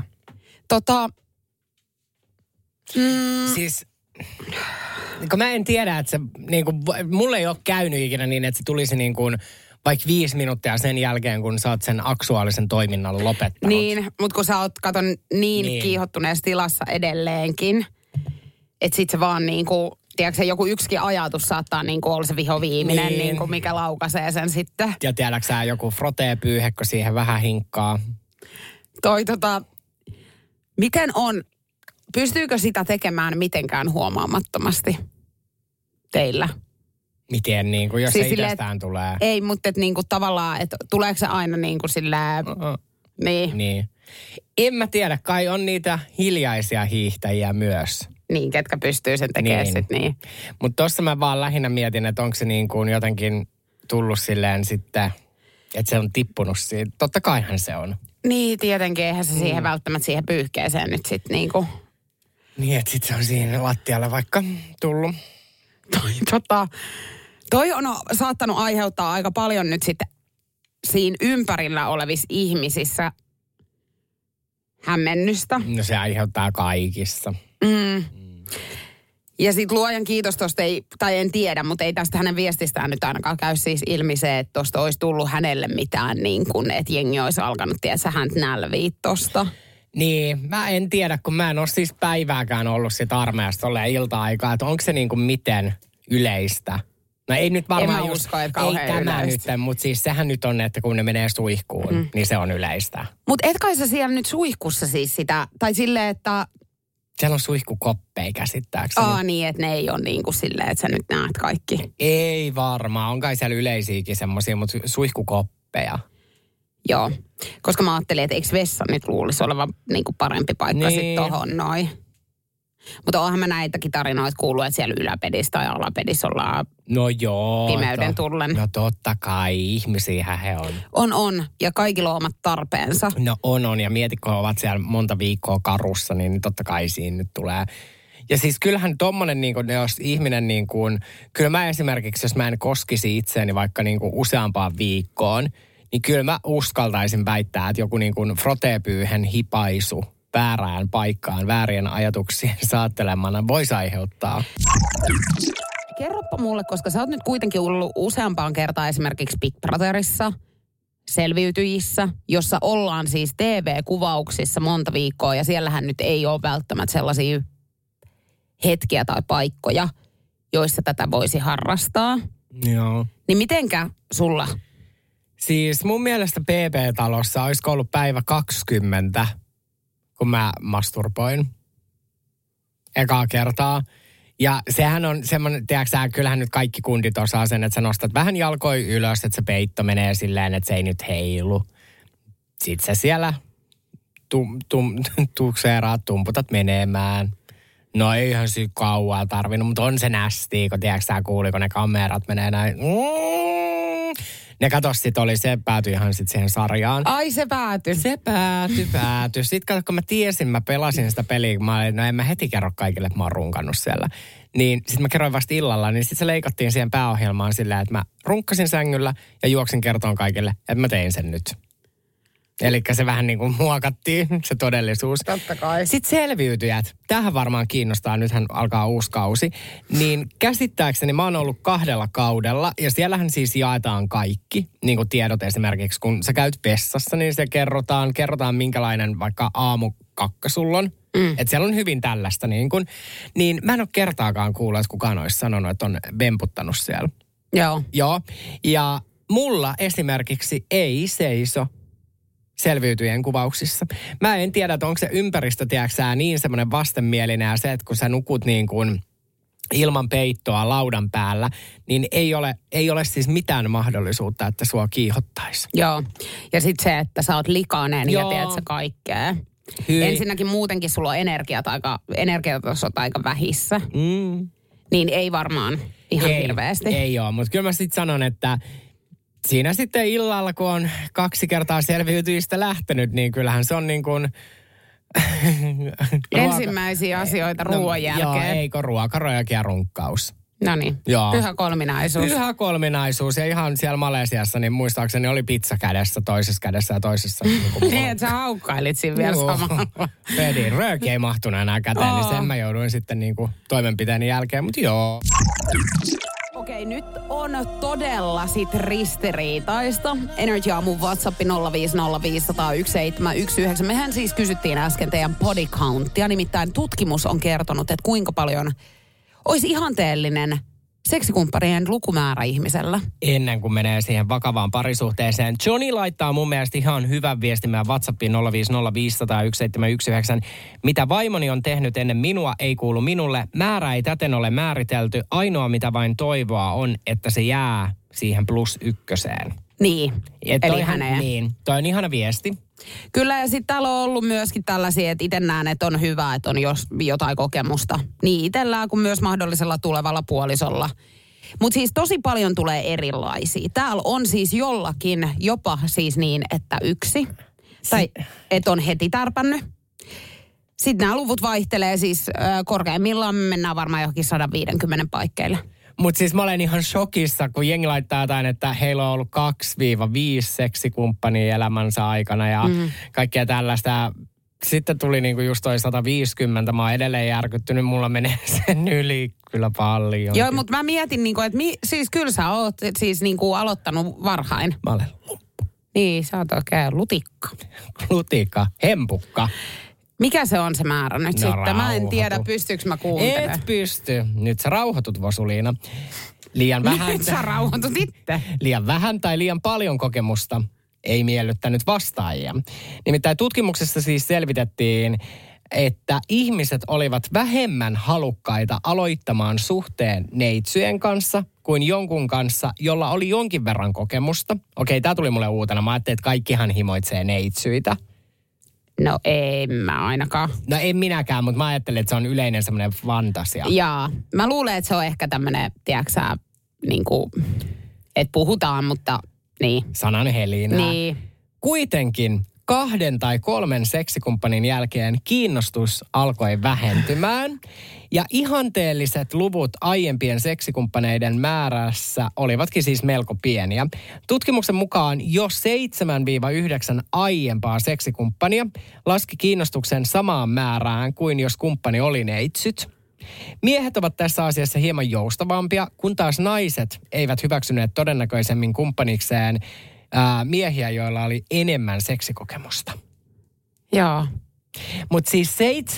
Siis, kun mä en tiedä, että se, niin kuin, mulle ei ole käynyt ikinä niin, että se tulisi niin kuin, vaikka 5 minuuttia sen jälkeen, kun sä oot sen aksuaalisen toiminnan lopettanut. Niin, mutta kun sä oot, katon, niin kiihottuneessa tilassa edelleenkin, että sit se vaan niin kuin tiedätkö, joku yksikin ajatus saattaa niin kuin olla se vihoviiminen, niin kuin mikä laukaisee sen sitten. Ja tiedätkö sä, joku frotee-pyyhe, kun siihen vähän hinkkaa. Miten on, pystyykö sitä tekemään mitenkään huomaamattomasti teillä? Miten, niin kuin, jos siis se itsestään tulee? Ei, mutta et, niin kuin, tavallaan, että tuleeko se aina niin kuin silleen, niin. En mä tiedä, kai on niitä hiljaisia hiihtäjiä myös. Niin, ketkä pystyy sen tekemään sitten niin. Mutta tossa mä vaan lähinnä mietin, että onko se niin kuin jotenkin tullut silleen sitten, että se on tippunut siitä. Totta kaihan se on. Niin, tietenkin, eihän se siihen välttämättä siihen pyyhkeeseen nyt sitten niinku. Niin, että sitten se on siinä lattialle vaikka tullut. Toi on saattanut aiheuttaa aika paljon nyt sitten siinä ympärillä olevissa ihmisissä hämmennystä. No se aiheuttaa kaikissa. Ja sitten luojan kiitos tuosta en tiedä, mutta ei tästä hänen viestistään nyt ainakaan käy siis ilmi se, että tuosta olisi tullut hänelle mitään niin kuin, että jengi olisi alkanut, tiedätkö, häntä nälviä tosta. Niin, mä en tiedä, kun mä en ole siis päivääkään ollut sit armeijasta olleen ilta-aikaa, että onko se niin kuin miten yleistä. No ei nyt varmaan en usko, että kauhean ei tämä nyt, mutta siis sehän nyt on, että kun ne menee suihkuun, niin se on yleistä. Mutta et kai sä siellä nyt suihkussa siis sitä, tai silleen, että siellä on suihkukoppeja käsittääkseni. Niin, että ne ei ole niin kuin silleen, että sä nyt näet kaikki. Ei varmaan. On kai siellä yleisiäkin semmoisia, mutta suihkukoppeja. Joo, koska mä ajattelin, että eikö vessa nyt luulisi olevan niin kuin parempi paikka sitten tohon noin. Mutta onhan mä näitäkin tarinoita kuullut, että siellä yläpedissä tai alapedissä ollaan pimeyden tullen. No totta kai, ihmisiähän he on. On, ja kaikilla on omat tarpeensa. No on, ja mieti, kun ovat siellä monta viikkoa karussa, niin totta kai siinä nyt tulee. Ja siis kyllähän tommonen, niin kun, jos ihminen niin kuin, kyllä mä esimerkiksi, jos mä en koskisi itseäni vaikka niin kuin useampaan viikkoon, niin kyllä mä uskaltaisin väittää, että joku niin kuin frotee-pyyhen hipaisu väärään paikkaan, väärien ajatuksien saattelemana voisi aiheuttaa. Kerropa mulle, koska sä oot nyt kuitenkin ollut useampaan kertaan esimerkiksi Big Brotherissa, Selviytyjissä, jossa ollaan siis TV-kuvauksissa monta viikkoa ja siellähän nyt ei ole välttämättä sellaisia hetkiä tai paikkoja, joissa tätä voisi harrastaa. Joo. Niin mitenkä sulla? Siis mun mielestä PP-talossa olisiko ollut päivä 20, kun mä masturboin ekaa kertaa. Ja sehän on semmoinen, tiedätkö kyllähän nyt kaikki kundit osaa sen, että sä nostat vähän jalkoja ylös, että se peitto menee silleen, että se ei nyt heilu. Sitten sä siellä tukseeraat, tumputat menemään. No eihän siinä kauaa tarvinnut, mutta on se nästiä, kun tiedätkö sä kuuli, kun ne kamerat menee näin. Ne katos sit se päätyi ihan sit siihen sarjaan. Ai se päätyi. Se päätyi. Sitten kun mä tiesin, mä pelasin sitä peliä, kun mä olin, no en mä heti kerro kaikille, että mä oon runkannut siellä. Niin sit mä kerroin vasta illalla, niin sit se leikattiin siihen pääohjelmaan silleen, että mä runkkasin sängyllä ja juoksin kertoon kaikille, että mä tein sen nyt. Elikkä se vähän niin kuin muokattiin, se todellisuus. Totta kai. Sitten Selviytyjät. Tämähän varmaan kiinnostaa, nythän alkaa uusi kausi. Niin käsittääkseni mä oon ollut 2 kaudella, ja siellähän siis jaetaan kaikki. Niin kuin tiedot esimerkiksi, kun sä käyt vessassa, niin se kerrotaan minkälainen vaikka aamukakka sulla on. Että siellä on hyvin tällaista niin kuin. Niin mä en ole kertaakaan kuullut, että kukaan olisi sanonut, että on vemputtanut siellä. Joo. Ja mulla esimerkiksi ei seiso Selviytyjien kuvauksissa. Mä en tiedä, että onko se ympäristö, tiedäksä, niin semmoinen vastenmielinen ja se, että kun sä nukut niin kuin ilman peittoa laudan päällä, niin ei ole siis mitään mahdollisuutta, että sua kiihottaisi. Joo. Ja sitten se, että sä oot likainen ja tiedät sä kaikkea. Ensinnäkin muutenkin sulla on energiatasot aika vähissä. Niin ei varmaan ihan hirveästi. Ei ole, mutta kyllä mä sitten sanon, että siinä sitten illalla, kun on 2 kertaa Selviytyjistä lähtenyt, niin kyllähän se on niin kuin ensimmäisiä asioita ruoan jälkeen. Joo, eikö ruokarojakin ja runkkaus. No niin, pyhä kolminaisuus. Pyhä kolminaisuus ja ihan siellä Malesiassa, niin muistaakseni oli pizza kädessä, toisessa kädessä ja toisessa. Niin, että sä haukkailit siinä vielä samalla. Vedin, rööki ei mahtunut enää käteen, niin sen mä jouduin sitten niin kuin toimenpiteeni jälkeen, mutta joo. Okei, nyt on todella sit ristiriitaista. Energy Aamun WhatsApp 050501719. Mehän siis kysyttiin äsken teidän body countia. Nimittäin tutkimus on kertonut, että kuinka paljon olisi ihanteellinen seksikumppanien lukumäärä ihmisellä. Ennen kuin menee siihen vakavaan parisuhteeseen. Johnny laittaa mun mielestä ihan hyvän viestin meidän WhatsAppiin 050501719. Mitä vaimoni on tehnyt ennen minua, ei kuulu minulle. Määrä ei täten ole määritelty. Ainoa mitä vain toivoa on, että se jää siihen +1. Niin, eli häneen. Niin, toi on ihana viesti. Kyllä, ja sitten täällä on ollut myöskin tällaisia, että itse näen, että on hyvä, että on jotain kokemusta. Niin itsellään kuin myös mahdollisella tulevalla puolisolla. Mutta siis tosi paljon tulee erilaisia. Täällä on siis jollakin jopa siis niin, että 1. Tai että on heti tärpännyt. Sitten nämä luvut vaihtelee siis korkeimmillaan mennään varmaan johonkin 150 paikkeille. Mutta siis mä olen ihan shokissa, kun jengi laittaa jotain, että heillä on ollut 2-5 seksikumppania elämänsä aikana ja kaikkea tällaista. Sitten tuli niinku just toi 150, mä oon edelleen järkyttynyt, mulla menee sen yli kyllä paljon. Joo, mutta mä mietin niinku, että siis kyllä sä oot siis niinku aloittanut varhain. Mä olen luppu. Niin, sä oot oikein lutikka. Lutikka, hempukka. Mikä se on se määrä nyt sitten? Rauhoitu. Mä en tiedä, pystyykö mä kuuntelemaan. Et pysty. Nyt sä rauhoitut, Vosuliina. Liian vähän. Nyt sä rauhoitut itse. Liian vähän tai liian paljon kokemusta ei miellyttänyt vastaajia. Nimittäin tutkimuksessa siis selvitettiin, että ihmiset olivat vähemmän halukkaita aloittamaan suhteen neitsyjen kanssa kuin jonkun kanssa, jolla oli jonkin verran kokemusta. Okei, tää tuli mulle uutena. Mä ajattelin, että kaikkihan himoitsee neitsyitä. No ei mä ainakaan. No en minäkään, mutta mä ajattelin, että se on yleinen semmoinen fantasia. Jaa. Mä luulen, että se on ehkä tämmönen, tiedätkö niinku, että puhutaan, mutta niin. Sanan helinää. Niin. Kuitenkin 2 tai 3 seksikumppanin jälkeen kiinnostus alkoi vähentymään. Ja ihanteelliset luvut aiempien seksikumppaneiden määrässä olivatkin siis melko pieniä. Tutkimuksen mukaan jo 7-9 aiempaa seksikumppania laski kiinnostuksen samaan määrään kuin jos kumppani oli neitsyt. Miehet ovat tässä asiassa hieman joustavampia, kun taas naiset eivät hyväksyneet todennäköisemmin kumppanikseen miehiä, joilla oli enemmän seksikokemusta. Joo. Mutta siis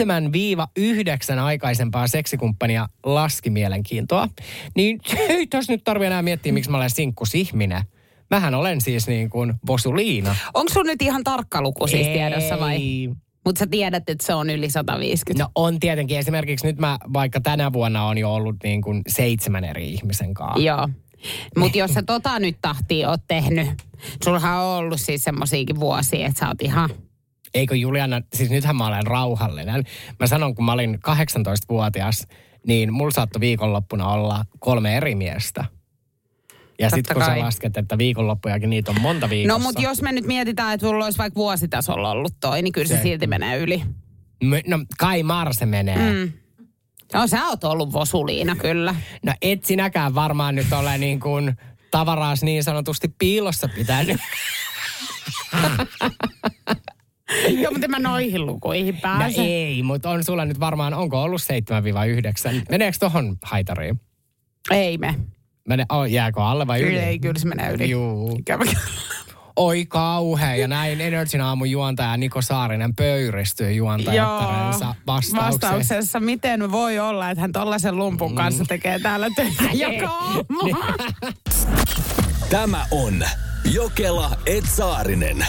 7-9 aikaisempaa seksikumppania laski mielenkiintoa. Niin ei tässä nyt tarvitse enää miettiä, miksi mä olen sinkkusihminen. Mähän olen siis niin kuin Vosuliina. Onko sun nyt ihan tarkka luku siis tiedossa vai? Mutta sä tiedät, että se on yli 150. No on tietenkin. Esimerkiksi nyt mä vaikka tänä vuonna on jo ollut niin kuin 7 eri ihmisen kanssa. Joo. Mutta jos sä nyt tahtia oot tehnyt, sulhan on ollut siis semmosiakin vuosia, että sä oot ihan... Eikö Juliana, siis nythän mä olen rauhallinen. Mä sanon, kun mä olin 18-vuotias, niin mulla saattoi viikonloppuna olla 3 eri miestä. Ja sitten kun sä lasket, että viikonloppujakin niitä on monta viikossa. No mutta jos me nyt mietitään, että sulla olisi vaikka vuositasolla ollut toi, niin kyllä se silti menee yli. No kai Marse menee. No sä oot ollut Vosuliina kyllä. No et sinäkään varmaan nyt ole niin kuin tavaraas niin sanotusti piilossa pitänyt. Joo, mutta mä noihin lukuihin pääsen. No ei, mutta on sulla nyt varmaan, onko ollut 7-9? Meneekö tohon haitariin? Ei me. Jääkö alle vai yli? Ei, kyllä se menee yli. Juu. Oi kauhea. Ja näin Energin aamun juontaja Niko Saarinen pöyristyy juontajattarensa vastauksessa. Miten voi olla, että hän tollaisen lumpun kanssa tekee täällä töitä joka aamu? Tämä on Jokela Saarinen.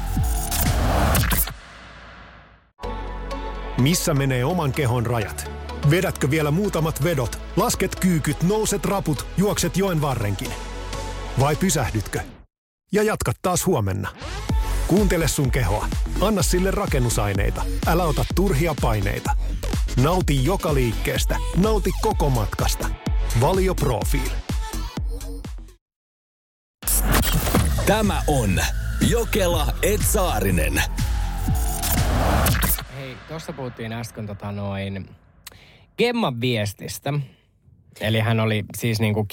Missä menee oman kehon rajat? Vedätkö vielä muutamat vedot, lasket kyykyt, nouset raput, juokset joen varrenkin? Vai pysähdytkö? Ja jatkat taas huomenna. Kuuntele sun kehoa. Anna sille rakennusaineita. Älä ota turhia paineita. Nauti joka liikkeestä. Nauti koko matkasta. Valio Profiil. Tämä on Jokela Saarinen. Hei, tuossa puhuttiin äsken Gemman viestistä. Eli hän oli siis niinku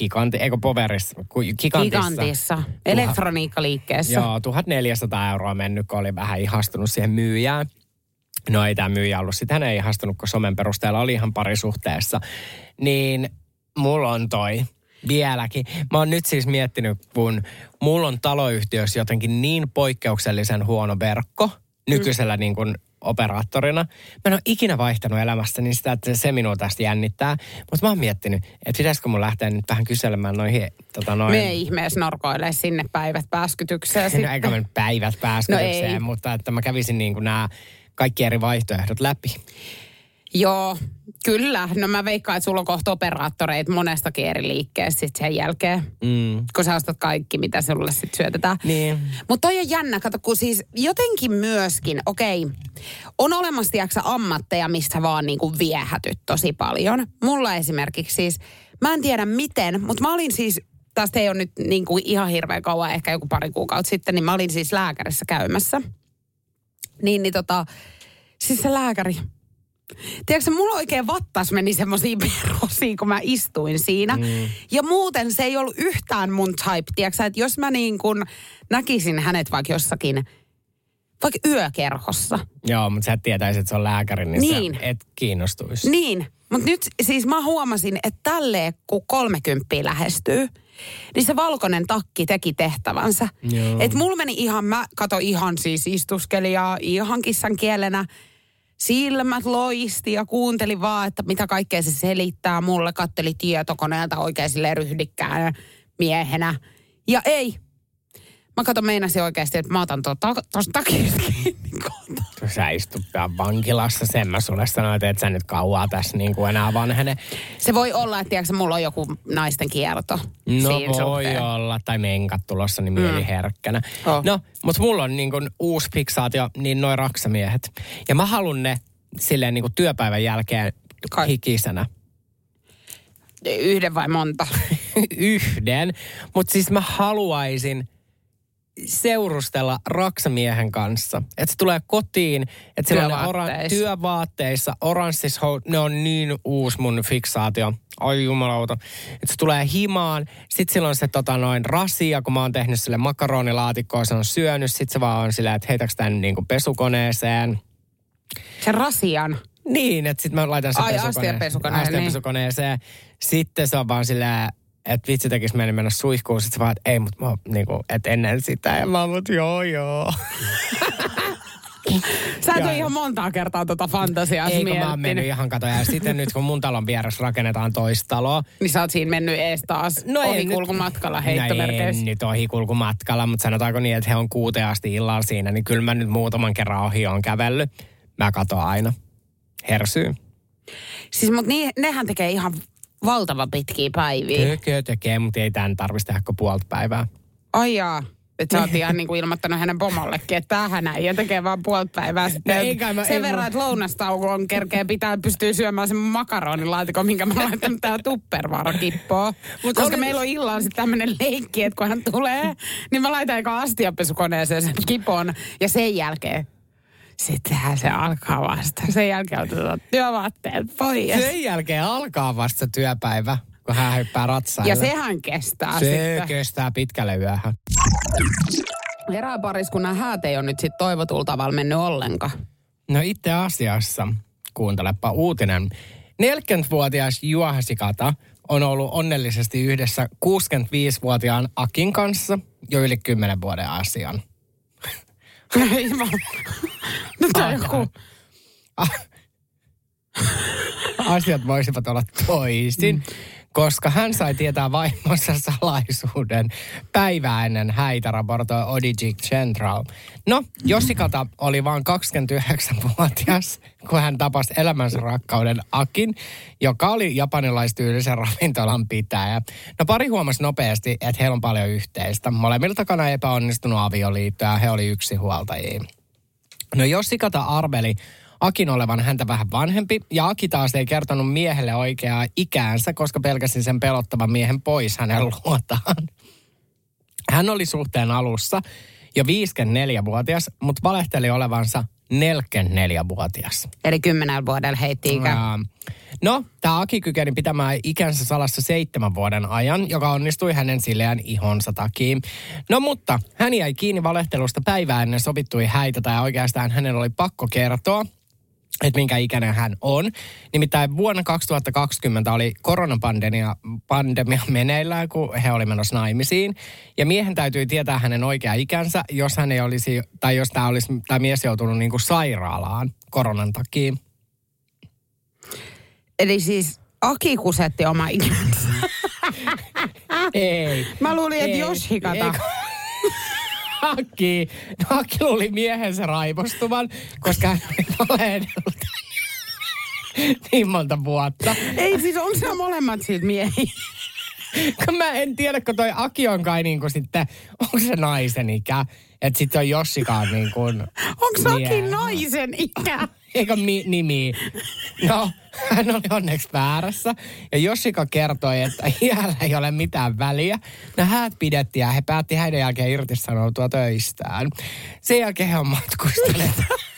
Gigantissa. Elektroniikkaliikkeessä. Joo, 1400 € mennyt, kun oli vähän ihastunut siihen myyjään. No ei tämä myyjä ollut. Sitten hän ei ihastunut, kun somen perusteella oli ihan parisuhteessa. Niin mulla on toi vieläkin. Mä oon nyt siis miettinyt, kun mulla on taloyhtiössä jotenkin niin poikkeuksellisen huono verkko nykyisellä niin kuin operaattorina. Mä en ole ikinä vaihtanut elämässäni sitä, että se minua tästä jännittää. Mutta mä oon miettinyt, että pitäisikö mun lähteä nyt vähän kyselemään noihin... Me ihmeessä norkoilee sinne päivät pääskytykseen sitten. No eikä mennyt päivät pääskytykseen, no mutta että mä kävisin niin kuin nämä kaikki eri vaihtoehdot läpi. Joo, kyllä. No mä veikkaan, että sulla on kohta operaattoreita monestakin eri liikkeessä sitten sen jälkeen. Kun sä ostat kaikki, mitä sulle sitten syötetään. Niin. Mutta toi on jännä, kato, kun siis jotenkin myöskin, on olemassa tiiäksä ammatteja, missä vaan niinku viehätyt tosi paljon. Mulla esimerkiksi siis, mä en tiedä miten, mutta mä olin siis, tästä ei ole nyt niinku ihan hirveän kauan, ehkä joku pari kuukautta sitten, niin mä olin siis lääkärissä käymässä. Siis se lääkäri... Tiedätkö, mulla oikein vattas meni semmosia perhosia, kun mä istuin siinä. Ja muuten se ei ollut yhtään mun type. Tiedätkö, että jos mä niin kuin näkisin hänet vaikka jossakin, vaikka yökerhossa. Joo, mutta sä et tietäisi, että se on lääkäri, niin sä et kiinnostuisi. Niin, mutta nyt siis mä huomasin, että tälleen kun 30 lähestyy, niin se valkoinen takki teki tehtävänsä. Että mulla meni mä kato ihan siis istuskeli ja ihan kissan kielenä. Silmät loisti ja kuuntelin vaan, että mitä kaikkea se selittää mulle. Katteli tietokoneelta oikein silleen ryhdikkään miehenä. Ja ei. Mä meinasin oikeasti, että mä otan tuosta takista kiinni. Sä istut vankilassa, sen mä sulle sanoin, että et sä nyt kauaa tässä niin kuin enää vanhene. Se voi olla, että tiedätkö, mulla on joku naisten kierto. No voi suhteen olla, tai menkat tulossa, niin mieli herkkänä. No, mutta mulla on niin kuin uusi fiksaatio, niin noi raksamiehet. Ja mä haluan ne silleen niin kuin työpäivän jälkeen hikisenä. Yhden vai monta? Yhden, mutta siis mä haluaisin seurustella raksamiehen kanssa. Että se tulee kotiin, että sillä on työvaatteissa, oranssis ne on niin uusi mun fiksaatio. Ai jumalauta. Että se tulee himaan, sit sillä on se rasia, kun mä oon tehnyt sille makaronilaatikkoa, se on syönyt, sit se vaan on silleen, että heitäks tän niinku pesukoneeseen. Se rasian? Niin, että sit mä laitan sen astianpesukoneeseen. Sitten se on vaan silleen, että vitsi tekisi mennä suihkuun. Sitten se vaan, että ei, mutta mä niinku, että ennen sitä. Ja mä oon, mutta joo. Sä et ole ihan montaa kertaa fantasiaa miettinyt. Ei, kun mä oon mennyt ihan katoja. Ja sitten nyt, kun mun talon vieressä rakennetaan toista taloa. Niin sä oot siinä mennyt ees taas ohikulkumatkalla heittomerkeissä. No ei nyt ohikulkumatkalla, mutta sanotaanko niin, että he on 6 asti illalla siinä. Niin kyllä mä nyt muutaman kerran ohi on kävellyt. Mä katon aina. Hersyy. Siis mut nehän tekee ihan valtavan pitkiä päiviä. Tekee, mutta ei tämän tarvitsisi tehdä kuin puolta päivää. Ai jaa. Että sä oot ihan niin kuin ilmoittanut hänen pomollekin, että tämähän näin ja tekee vaan puolta päivää. Sen verran, että lounastaukoon pystyy syömään sen makaronilaatikon, minkä mä oon laittanut täällä tupperware-kippoon. Koska meillä on illalla sitten tämmöinen leikki, että kun hän tulee, niin mä laitan eka astianpesukoneeseen sen kipon ja sen jälkeen sittenhän se alkaa vasta. Sen jälkeen otetaan työvaatteet pois. Sen jälkeen alkaa vasta työpäivä, kun hän hyppää ratsaille. Ja sehän kestää se sitten. Kestää pitkälle yöhön. Eräpariskunnan häät ei ole nyt sitten toivotulla tavalla mennyt ollenkaan. No itse asiassa, kuuntelepa uutinen. 40-vuotias juohasikata on ollut onnellisesti yhdessä 65-vuotiaan Akin kanssa jo yli 10 vuoden asian. Nyt on joku... Asiat voisivat olla toisin, koska hän sai tietää vaimonsa salaisuuden päivää ennen häitä, raportoi Odigi Central. No, Josikata oli vain 29-vuotias, kun hän tapasi elämänsä rakkauden Akin, joka oli japanilaistyylisen ravintolan pitäjä. No pari huomasi nopeasti, että heillä on paljon yhteistä. Molemmilla takana epäonnistunut avioliitto ja he oli yksinhuoltajia. No Josikata arveli Akin olevan häntä vähän vanhempi, ja Aki taas ei kertonut miehelle oikeaa ikäänsä, koska pelkäsi sen pelottavan miehen pois hänen luotaan. Hän oli suhteen alussa jo 54-vuotias, mutta valehteli olevansa 44-vuotias. Eli 10 vuodella heitti ikä. No, tämä Aki kykeni pitämään ikänsä salassa 7 vuoden ajan, joka onnistui hänen sileän ihonsa takia. No, mutta hän jäi kiinni valehtelusta päivää ennen sovittui häitä, tai oikeastaan hänen oli pakko kertoa. että minkä ikäinen hän on. Nimittäin vuonna 2020 oli koronapandemia meneillään, kun he oli menossa naimisiin. Ja miehen täytyi tietää hänen oikea ikänsä, jos hän ei olisi, tai jos tämä mies joutunut niin kuin sairaalaan koronan takia. Eli siis Aki kusetti oma ikänsä. Ei. Mä luulin, että Yoshikata. Aki luuli miehensä raivostuvan, koska hän oli valehdellut niin monta vuotta. Ei siis, onko nämä molemmat siitä miehiä? Kun mä en tiedä, kun toi Aki on kai niinku sitten, onko se naisen ikä? Että sitten on Jossikaan niin kuin onko Aki naisen ikä? Eikö nimi? No, hän oli onneksi väärässä. Ja Jossika kertoi, että iällä ei ole mitään väliä. No häät pidettiin ja he päätti häiden jälkeen irtisanoutua töistään. Sen jälkeen he on matkustaneet.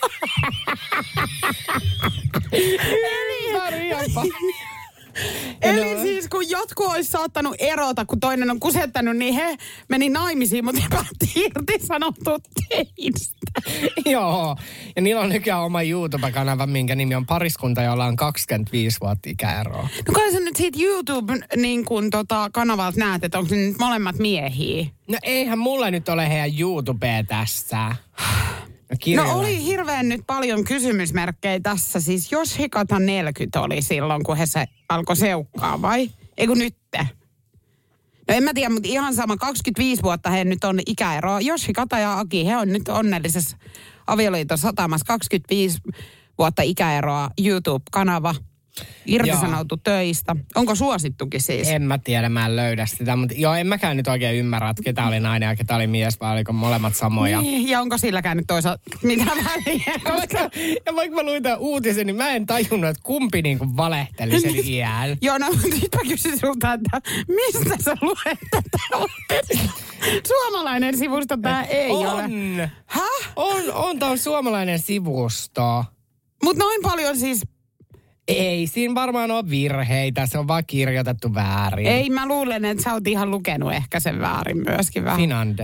Eli siis kun jotkut olisi saattanut erota, kun toinen on kusettanut, niin he meni naimisiin, mutta he päätti irtisanoutua teistä. Joo, ja niillä on nykyään oma YouTube-kanava, minkä nimi on Pariskunta, jolla on 25 vuotta ikäeroa. No kai sä nyt siitä YouTube-kanavalta näet, että onko ne nyt molemmat miehiä? No eihän mulla nyt ole heidän YouTubea tässä. No oli hirveän nyt paljon kysymysmerkkejä tässä. Siis Yoshikata 40 oli silloin, kun he se alkoi seukkaa, vai? Eiku nytte? No en mä tiedä, mutta ihan sama. 25 vuotta he nyt on ikäeroa. Yoshikata ja Aki, he on nyt onnellisessa avioliiton satamassa. 25 vuotta ikäeroa, YouTube-kanava. Irtisanoutu töistä. Onko suosittukin siis? En mä tiedä, mä en löydä sitä, mutta joo, en mäkään nyt oikein ymmärrä, että ketä oli nainen ja ketä oli mies, vai oliko molemmat samoja. Niin, ja onko silläkään nyt toisaalta mitään väliä? Ja vaikka mä luin tämän uutisen, niin mä en tajunnut, että kumpi niin kuin valehteli sen iän. Joo, no nyt mä kysyn sulta, että mistä sä luet tätä uutista? Suomalainen sivusto tää ei ole. Häh? On, tää on suomalainen sivusto. Mut noin paljon siis... Ei, siinä varmaan ole virheitä, se on vaan kirjoitettu väärin. Ei, mä luulen, että sä oot ihan lukenut ehkä sen väärin myöskin vähän. Finande.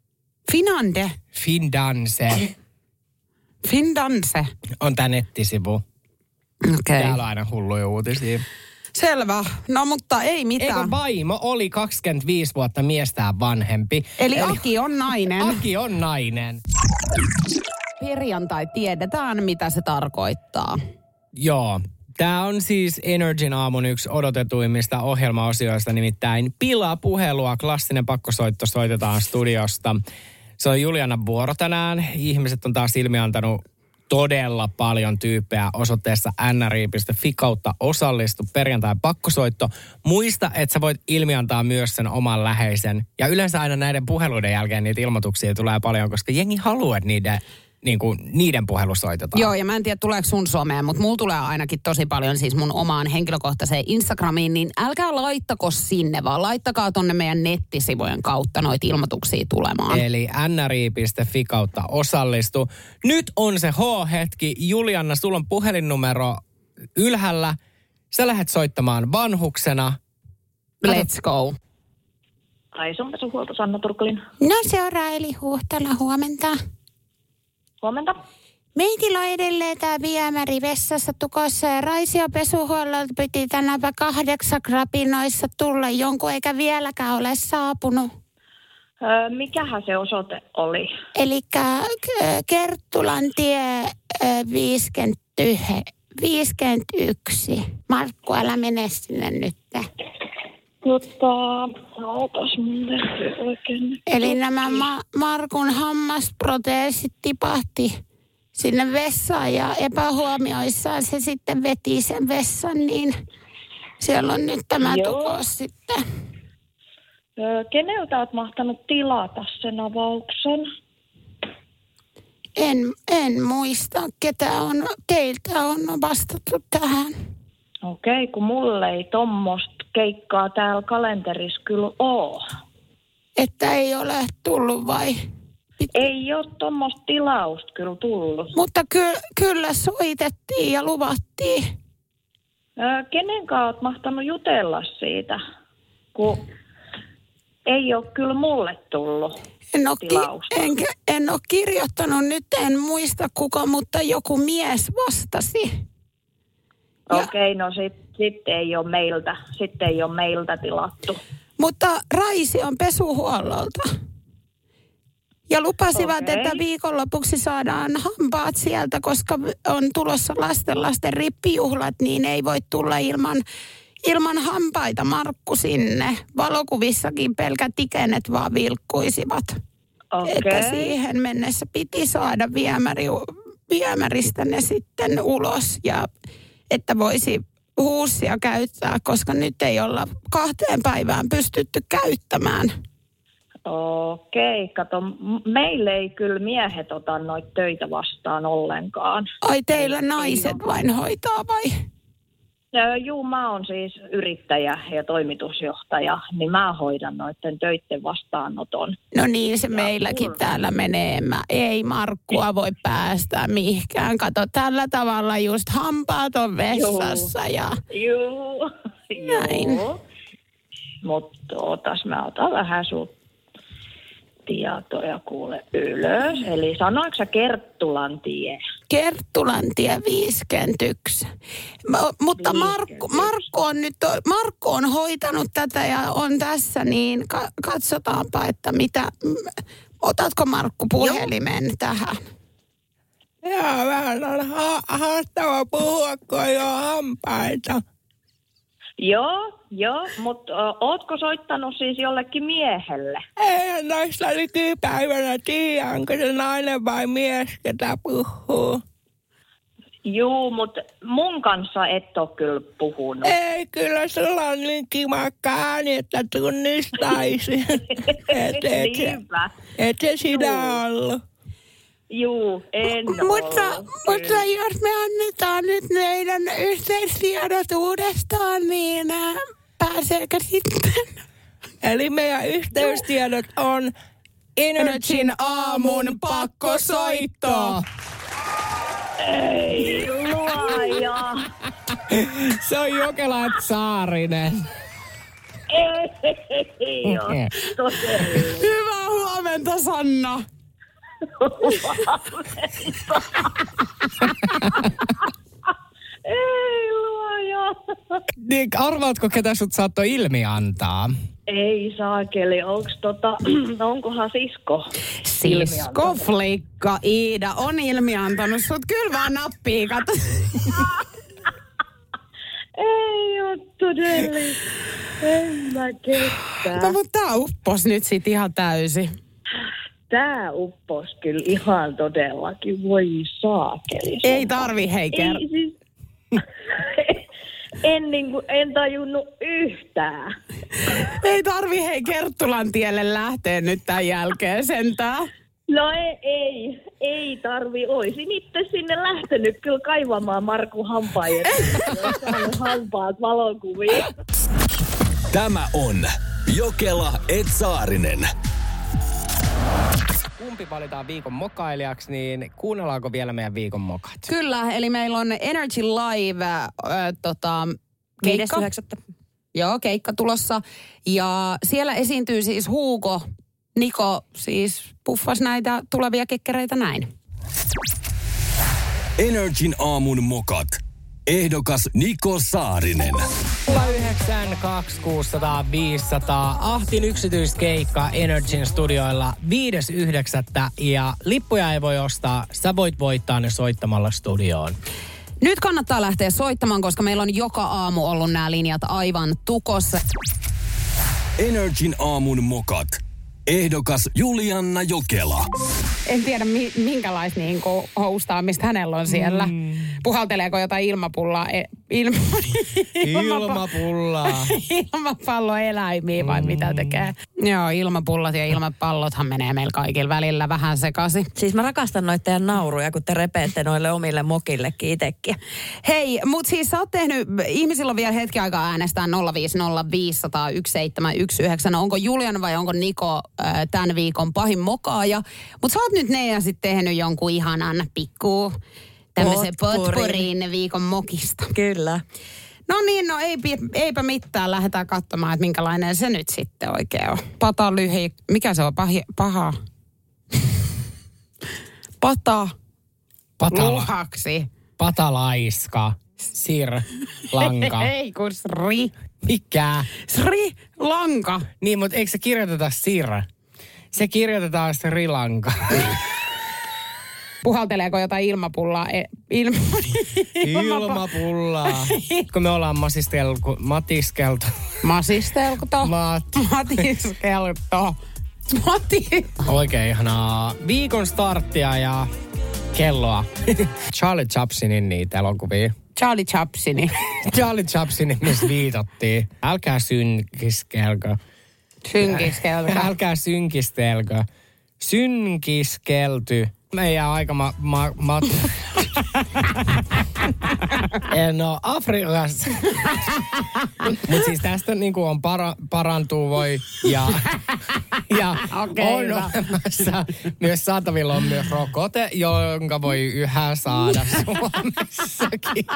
Findanse. On tää nettisivu. Okei. Täällä on aina hulluja uutisia. Selvä. No mutta ei mitään. Eikö vaimo oli 25 vuotta miestään vanhempi. Eli Aki on nainen. Aki on nainen. Perjantai tiedetään, mitä se tarkoittaa. Joo. Tämä on siis Energyn aamun yksi odotetuimmista ohjelmaosioista, nimittäin Pilapuhelua. Klassinen pakkosoitto soitetaan studiosta. Se on Julianan vuoro tänään. Ihmiset on taas ilmiantanut todella paljon tyyppejä osoitteessa nri.fi/osallistu perjantai pakkosoitto. Muista, että sä voit ilmiantaa myös sen oman läheisen. Ja yleensä aina näiden puheluiden jälkeen niitä ilmoituksia tulee paljon, koska jengi haluaa, että niiden puhelu soitetaan. Joo, ja mä en tiedä tuleeko sun someen, mutta mulla tulee ainakin tosi paljon siis mun omaan henkilökohtaiseen Instagramiin, niin älkää laittako sinne, vaan laittakaa tonne meidän nettisivujen kautta noita ilmoituksia tulemaan. Eli nri.fi/osallistu. Nyt on se H-hetki. Julianna, sulla on puhelinnumero ylhäällä. Sä lähdet soittamaan vanhuksena. Let's go. Aisonpesuhuolto Sanna Turkulin. No se on Raili Huhtala, huomenta. Huomenta. Meitillä on edelleen tämä viemäri vessassa tukossa ja Raisio pesuhuollolta piti tänäpä 8 rapinoissa tulla jonkun eikä vieläkään ole saapunut. Mikähän se osoite oli? Elikkä Kerttulan tie 51. Markku, älä mene sinne nyt. Ootas mun oikein. Eli nämä Markun hammasproteesit tipahti sinne vessaan ja epähuomioissaan se sitten veti sen vessan, niin siellä on nyt tämä tukos sitten. Keneltä olet mahtanut tilata sen avauksen? En muista, ketä on, teiltä on vastattu tähän. Okei, kun mulle ei tommoista keikkaa täällä kalenterissa kyllä oo. Että ei ole tullut vai? Ei ole tommoista tilausta kyllä tullut. Mutta kyllä soitettiin ja luvattiin. Kenenkaan olet mahtanut jutella siitä? Kun Ei ole kyllä mulle tullut tilausta. En ole kirjoittanut, nyt en muista kuka, mutta joku mies vastasi. Okei, no sitten ei ole meiltä tilattu. Mutta Raisi on pesuhuollolta. Ja lupasivat, että viikonlopuksi saadaan hampaat sieltä, koska on tulossa lasten rippijuhlat, niin ei voi tulla ilman hampaita Markku sinne. Valokuvissakin pelkät ikenet vaan vilkkuisivat. Että siihen mennessä piti saada viemäristä ne sitten ulos ja että voisi huussia käyttää, koska nyt ei olla 2 päivään pystytty käyttämään. Okei, kato, meille ei kyllä miehet ota noita töitä vastaan ollenkaan. Ai teillä naiset vain hoitaa vai? Juu, mä oon siis yrittäjä ja toimitusjohtaja, niin mä hoidan noiden töiden vastaanoton. No niin, se meilläkin täällä menee. Ei Markkua voi päästä mihinkään. Kato, tällä tavalla just hampaat on vessassa ja... Juu. Näin. Mutta mä otan vähän sun tietoja kuule ylös. Eli sanoitko sä Kerttulantie? Kerttulantie 51. Mutta Markku on hoitanut tätä ja on tässä, niin katsotaanpa, että otatko Markku puhelimen tähän? Joo, vähän on haastava puhua, kun ei ole hampaita. Joo, mutta ootko soittanut siis jollekin miehelle? Ei noista nykypäivänä tiedä, onko se nainen vai mies, ketä puhuu. Juu, mutta mun kanssa et ole kyllä puhunut. Ei, kyllä sulla on niin kimakka ääni, että tunnistaisin. Niinpä. Et se sinä ollut. Juu, en Mutta jos me annetaan nyt meidän yhteistiedot uudestaan, niin pääseekö sitten? Eli meidän yhteystiedot on Energyn aamun pakkosoitto. Ei luoja. Se on Jokela Saarinen. Ei ole todella. Hyvää huomenta, Sanna. Ei luoja. Niin, arvaatko, ketä sut saattoi ilmi antaa? Ei saakeli, onkohan sisko? Sisko, flikka, Iida on ilmiantanut sut. Kyllä vaan nappii, kato. Ei oo todellista. En mä kestä. No, mutta tää uppos nyt sit ihan täysi. Tää uppos kyllä ihan todellakin. Voi saakeli. Ei tarvi heiker. Ei siis... En tajunnut yhtään. Ei tarvi Kerttulantielle lähteä nyt tämän jälkeen sentään. No ei tarvi. Oisin itse sinne lähtenyt kyllä kaivamaan Markun hampaajat. Saanut hampaat valokuviin. Tämä on Jokela Saarinen. Kumpi valitaan viikon mokailijaksi, niin kuunnellaanko vielä meidän viikon mokat? Kyllä, eli meillä on Energy Live keikka. 5.9. Joo, keikka tulossa. Ja siellä esiintyy siis Hugo. Niko siis puffas näitä tulevia kekkereitä näin. Energyn aamun mokat. Ehdokas Niko Saarinen. 9 2 600 500. Ahtin yksityiskeikka Energyn studioilla 5.9. Ja lippuja ei voi ostaa. Sä voit voittaa ne soittamalla studioon. Nyt kannattaa lähteä soittamaan, koska meillä on joka aamu ollut nämä linjat aivan tukossa. Energin aamun mokat. Ehdokas Julianna Jokela. En tiedä minkälaista niinku houstaamista hänellä on siellä. Puhalteleeko jotain ilmapullaa? Ilmapullaa. Ilmapalloeläimiä vai mitä tekee? Joo, ilmapullat ja ilmapallothan menee meillä kaikilla välillä vähän sekaisin. Siis mä rakastan noita teidän nauruja, kun te repeette noille omille mokillekin itsekin. Hei, mut siis sä oot tehnyt, ihmisillä on vielä hetki aikaa äänestää 050501719. Onko Julian vai onko Niko tämän viikon pahin mokaaja? Mut sä oot nyt ne ja sitten tehnyt jonkun ihanan pikku tämmöisen potpurin viikon mokista. Kyllä. No niin, no eipä mitään. Lähdetään katsomaan, että minkälainen se nyt sitten oikein on. Pata lyhi. Mikä se on? Paha. Pata. Luhaksi. Patalaiska. Lanka. Ei kun Sri. Mikä? Sri Lanka. Niin, mutta eikö se kirjoiteta Se kirjoitetaan Sri Lanka. Puhalteleeko jotain ilmapullaa? Ilmapullaa. Kun me ollaan matiskeltu. Oikein ihanaa viikon starttia ja kelloa. Charlie Chapsinin niitä elokuvia. Charlie Chapsinin, missä viitattiin. Älkää synkiskelkö. Älkää synkistelkö. Synkiskelty. Meidän aika en ole Afrikassa. Mutta siis tästä niinku on parantuu voi ja on olemassa myös saatavilla on myös rokote, jonka voi yhä saada Suomessakin.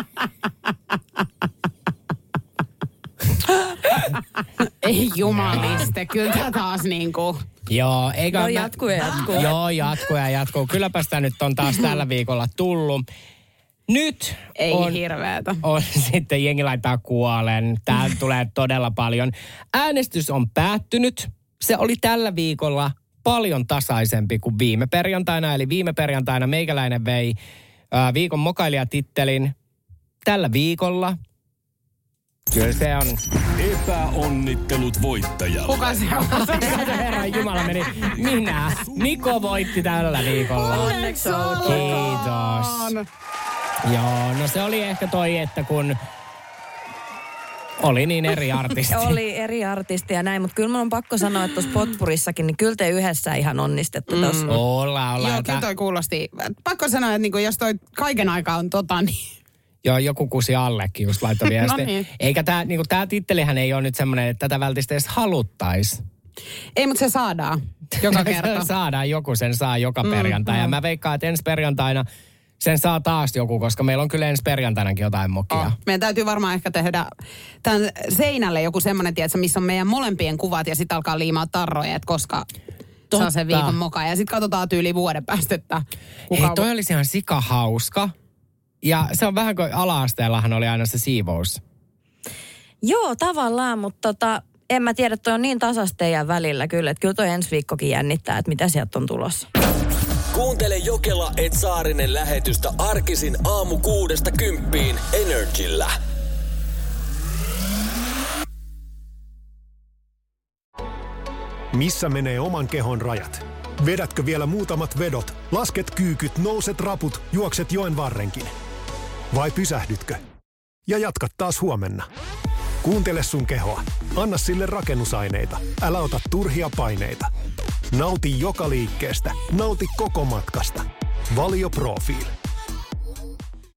Ei jumaliste, kyllä tämä taas niinku... Joo, eikä... No jatkuu. Joo, jatkuu. Kylläpä sitä nyt on taas tällä viikolla tullut. Nyt ei hirveetä. On sitten jengi laittaa kuolen. Tää tulee todella paljon. Äänestys on päättynyt. Se oli tällä viikolla paljon tasaisempi kuin viime perjantaina. Eli viime perjantaina meikäläinen vei viikon mokailijatittelin. Tällä viikolla kyllä se on. Epäonnittelut voittajalle. Kuka se on? Herran Jumala meni. Minä. Niko voitti tällä viikolla. Onneksi olkoon. Kiitos. Joo, no se oli ehkä toi, että kun oli niin eri artisti. Oli eri artisti ja näin, mutta kyllä mun on pakko sanoa, että tuossa potpurissakin, niin kyllä te yhdessä ihan onnistitte tuossa. Ollaan. Joo, kyllä toi kuulosti. Pakko sanoa, että niinku, jos toi kaiken aikaa on niin... Joo, joku kusi allekin just laittoi viesti. No niin. Eikä tää, niinku tää tittelihän ei ole nyt semmoinen, että tätä välttämättä edes haluttais. Ei, mutta se saadaan joka kerta. Saadaan, joku sen saa joka perjantai. Ja mä veikkaan, että ensi perjantaina sen saa taas joku, koska meillä on kyllä ensi perjantainakin jotain mokia. Meidän täytyy varmaan ehkä tehdä tämän seinälle joku semmoinen, tiedätkö, missä on meidän molempien kuvat ja sitten alkaa liimaa tarroja, että koska saa sen viikon moka. Ja sitten katsotaan tyyli vuoden päästä, että kuka... Hei, toi olisi ihan sikahauska. Ja se on vähän kuin ala-asteellahan oli aina se siivous. Joo, tavallaan, mutta en mä tiedä, toi on niin tasasta teidän välillä kyllä, että kyllä toi ensi viikkokin jännittää, että mitä sieltä on tulossa. Kuuntele Jokela et Saarinen lähetystä arkisin aamu 6–10 Energillä. Missä menee oman kehon rajat? Vedätkö vielä muutamat vedot, lasket kyykyt, nouset raput, juokset joen varrenkin? Vai pysähdytkö? Ja jatkat taas huomenna. Kuuntele sun kehoa. Anna sille rakennusaineita. Älä ota turhia paineita. Nauti joka liikkeestä. Nauti koko matkasta. Valio Profiil.